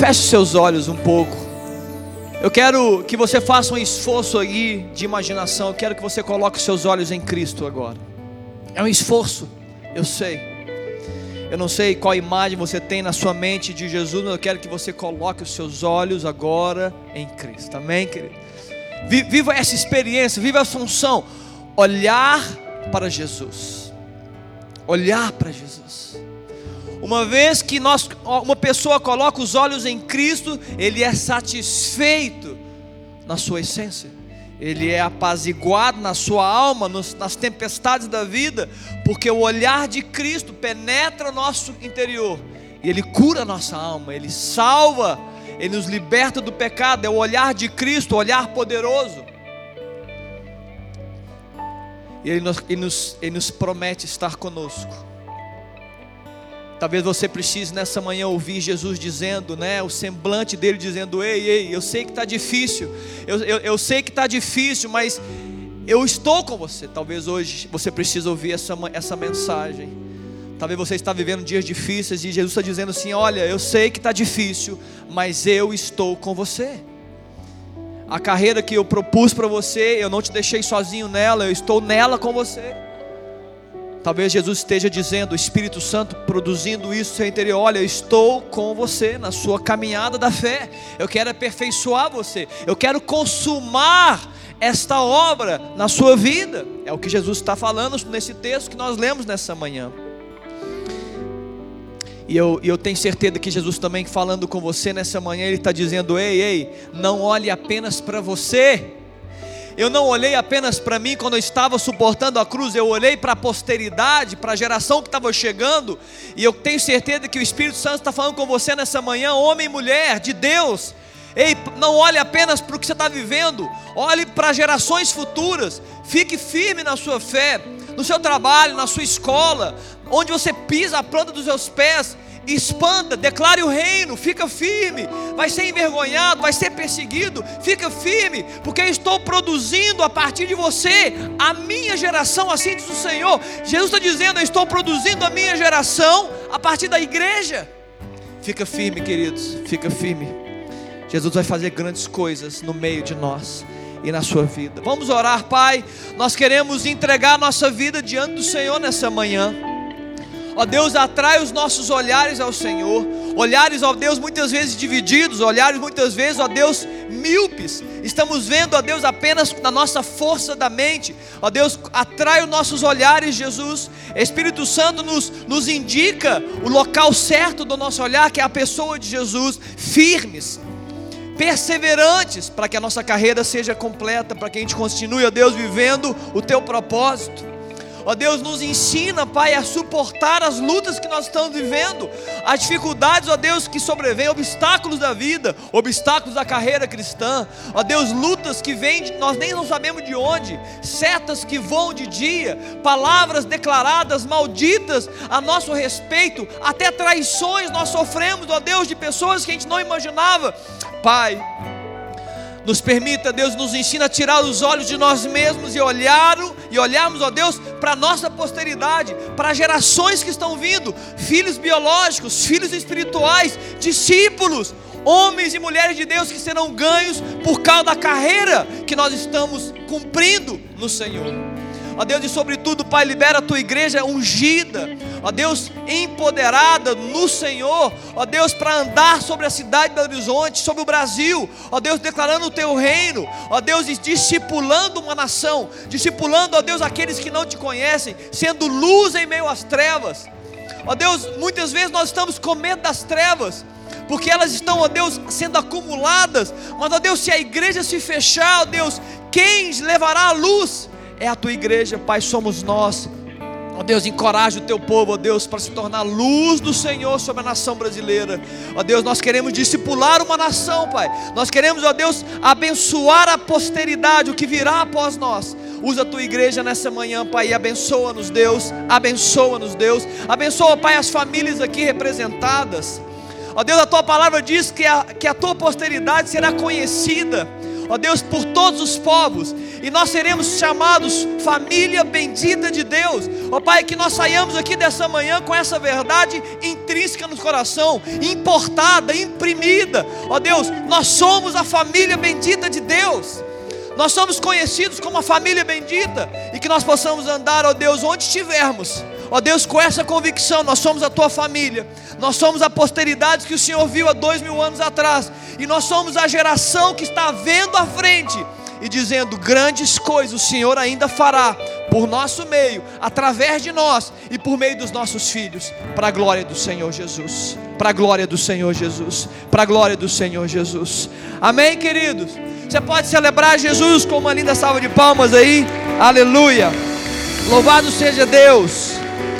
Feche seus olhos um pouco. Eu quero que você faça um esforço aí de imaginação. Eu quero que você coloque os seus olhos em Cristo agora. É um esforço, eu sei. Eu não sei qual imagem você tem na sua mente de Jesus, mas eu quero que você coloque os seus olhos agora em Cristo. Amém, querido? Viva essa experiência, viva essa função. Olhar para Jesus. Olhar para Jesus. Uma vez que uma pessoa coloca os olhos em Cristo, ele é satisfeito na sua essência. Ele é apaziguado na sua alma, nas tempestades da vida, porque o olhar de Cristo penetra o nosso interior, e Ele cura a nossa alma, Ele salva, Ele nos liberta do pecado. É o olhar de Cristo, o olhar poderoso. E Ele nos promete estar conosco. Talvez você precise nessa manhã ouvir Jesus dizendo, né, o semblante dele dizendo: ei, eu sei que está difícil, eu sei que está difícil, mas eu estou com você. Talvez hoje você precise ouvir essa mensagem. Talvez você está vivendo dias difíceis e Jesus está dizendo assim: olha, eu sei que está difícil, mas eu estou com você. A carreira que eu propus para você, eu não te deixei sozinho nela, eu estou nela com você. Talvez Jesus esteja dizendo, o Espírito Santo produzindo isso no seu interior: olha, eu estou com você na sua caminhada da fé. Eu quero aperfeiçoar você, eu quero consumar esta obra na sua vida. É o que Jesus está falando nesse texto que nós lemos nessa manhã. E eu tenho certeza que Jesus também falando com você nessa manhã, Ele está dizendo: ei, não olhe apenas para você. Eu não olhei apenas para mim quando eu estava suportando a cruz, eu olhei para a posteridade, para a geração que estava chegando. E eu tenho certeza que o Espírito Santo está falando com você nessa manhã, homem e mulher de Deus. Ei, não olhe apenas para o que você está vivendo, olhe para gerações futuras. Fique firme na sua fé, no seu trabalho, na sua escola, onde você pisa a planta dos seus pés. Expanda, declare o reino, fica firme. Vai ser envergonhado, vai ser perseguido, fica firme, porque eu estou produzindo a partir de você a minha geração, assim diz o Senhor. Jesus está dizendo: eu estou produzindo a minha geração a partir da igreja. Fica firme, queridos, fica firme. Jesus vai fazer grandes coisas no meio de nós e na sua vida. Vamos orar. Pai, nós queremos entregar a nossa vida diante do Senhor nessa manhã. Ó Deus, atrai os nossos olhares ao Senhor. Olhares, ó Deus, muitas vezes divididos. Olhares muitas vezes, ó Deus, míopes. Estamos vendo, ó Deus, apenas na nossa força da mente. Ó Deus, atrai os nossos olhares, Jesus. Espírito Santo nos indica o local certo do nosso olhar, que é a pessoa de Jesus. Firmes, perseverantes, para que a nossa carreira seja completa, para que a gente continue, ó Deus, vivendo o Teu propósito. Ó Deus, nos ensina, Pai, a suportar as lutas que nós estamos vivendo, as dificuldades, ó Deus, que sobrevêm, obstáculos da vida, obstáculos da carreira cristã. Ó Deus, lutas que vêm, nós nem não sabemos de onde, setas que voam de dia, palavras declaradas, malditas a nosso respeito, até traições nós sofremos, ó Deus, de pessoas que a gente não imaginava. Pai, nos permita, Deus, nos ensina a tirar os olhos de nós mesmos e olharmos, ó Deus, para a nossa posteridade, para gerações que estão vindo, filhos biológicos, filhos espirituais, discípulos, homens e mulheres de Deus que serão ganhos por causa da carreira que nós estamos cumprindo no Senhor. Ó Deus, e sobretudo, Pai, libera a Tua igreja ungida, ó Deus, empoderada no Senhor, ó Deus, para andar sobre a cidade de Belo Horizonte, sobre o Brasil, ó Deus, declarando o Teu reino, ó Deus, e discipulando uma nação, discipulando, ó Deus, aqueles que não Te conhecem, sendo luz em meio às trevas. Ó Deus, muitas vezes nós estamos com medo das trevas, porque elas estão, ó Deus, sendo acumuladas, mas, ó Deus, se a igreja se fechar, ó Deus, quem levará a luz? É a Tua igreja, Pai, somos nós. Ó Deus, encoraja o Teu povo, ó Deus, para se tornar luz do Senhor sobre a nação brasileira. Ó Deus, nós queremos discipular uma nação, Pai. Nós queremos, ó Deus, abençoar a posteridade, o que virá após nós. Usa a Tua igreja nessa manhã, Pai, e abençoa-nos, Deus. Abençoa-nos, Deus. Abençoa, Pai, as famílias aqui representadas. Ó Deus, a Tua palavra diz que a Tua posteridade será conhecida. ó Deus, por todos os povos, e nós seremos chamados família bendita de Deus. Ó Pai, que nós saiamos aqui dessa manhã com essa verdade intrínseca no coração, importada, imprimida. Ó Deus, nós somos a família bendita de Deus. Nós somos conhecidos como a família bendita, e que nós possamos andar, ó Deus, onde estivermos, ó Deus, com essa convicção: nós somos a tua família, nós somos a posteridade que o Senhor viu há 2000 anos atrás, e nós somos a geração que está vendo à frente e dizendo: grandes coisas o Senhor ainda fará por nosso meio, através de nós e por meio dos nossos filhos, para a glória do Senhor Jesus, para a glória do Senhor Jesus, para a glória do Senhor Jesus. Amém, queridos? Você pode celebrar Jesus com uma linda salva de palmas aí. Aleluia, louvado seja Deus.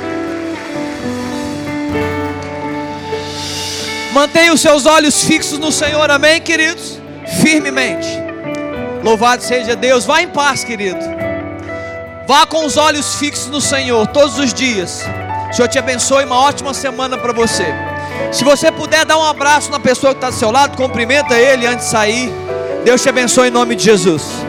Mantenha os seus olhos fixos no Senhor, amém, queridos? Firmemente. Louvado seja Deus. Vá em paz, querido. Vá com os olhos fixos no Senhor todos os dias. O Senhor te abençoe, uma ótima semana para você. Se você puder dar um abraço na pessoa que está do seu lado, cumprimenta ele antes de sair. Deus te abençoe em nome de Jesus.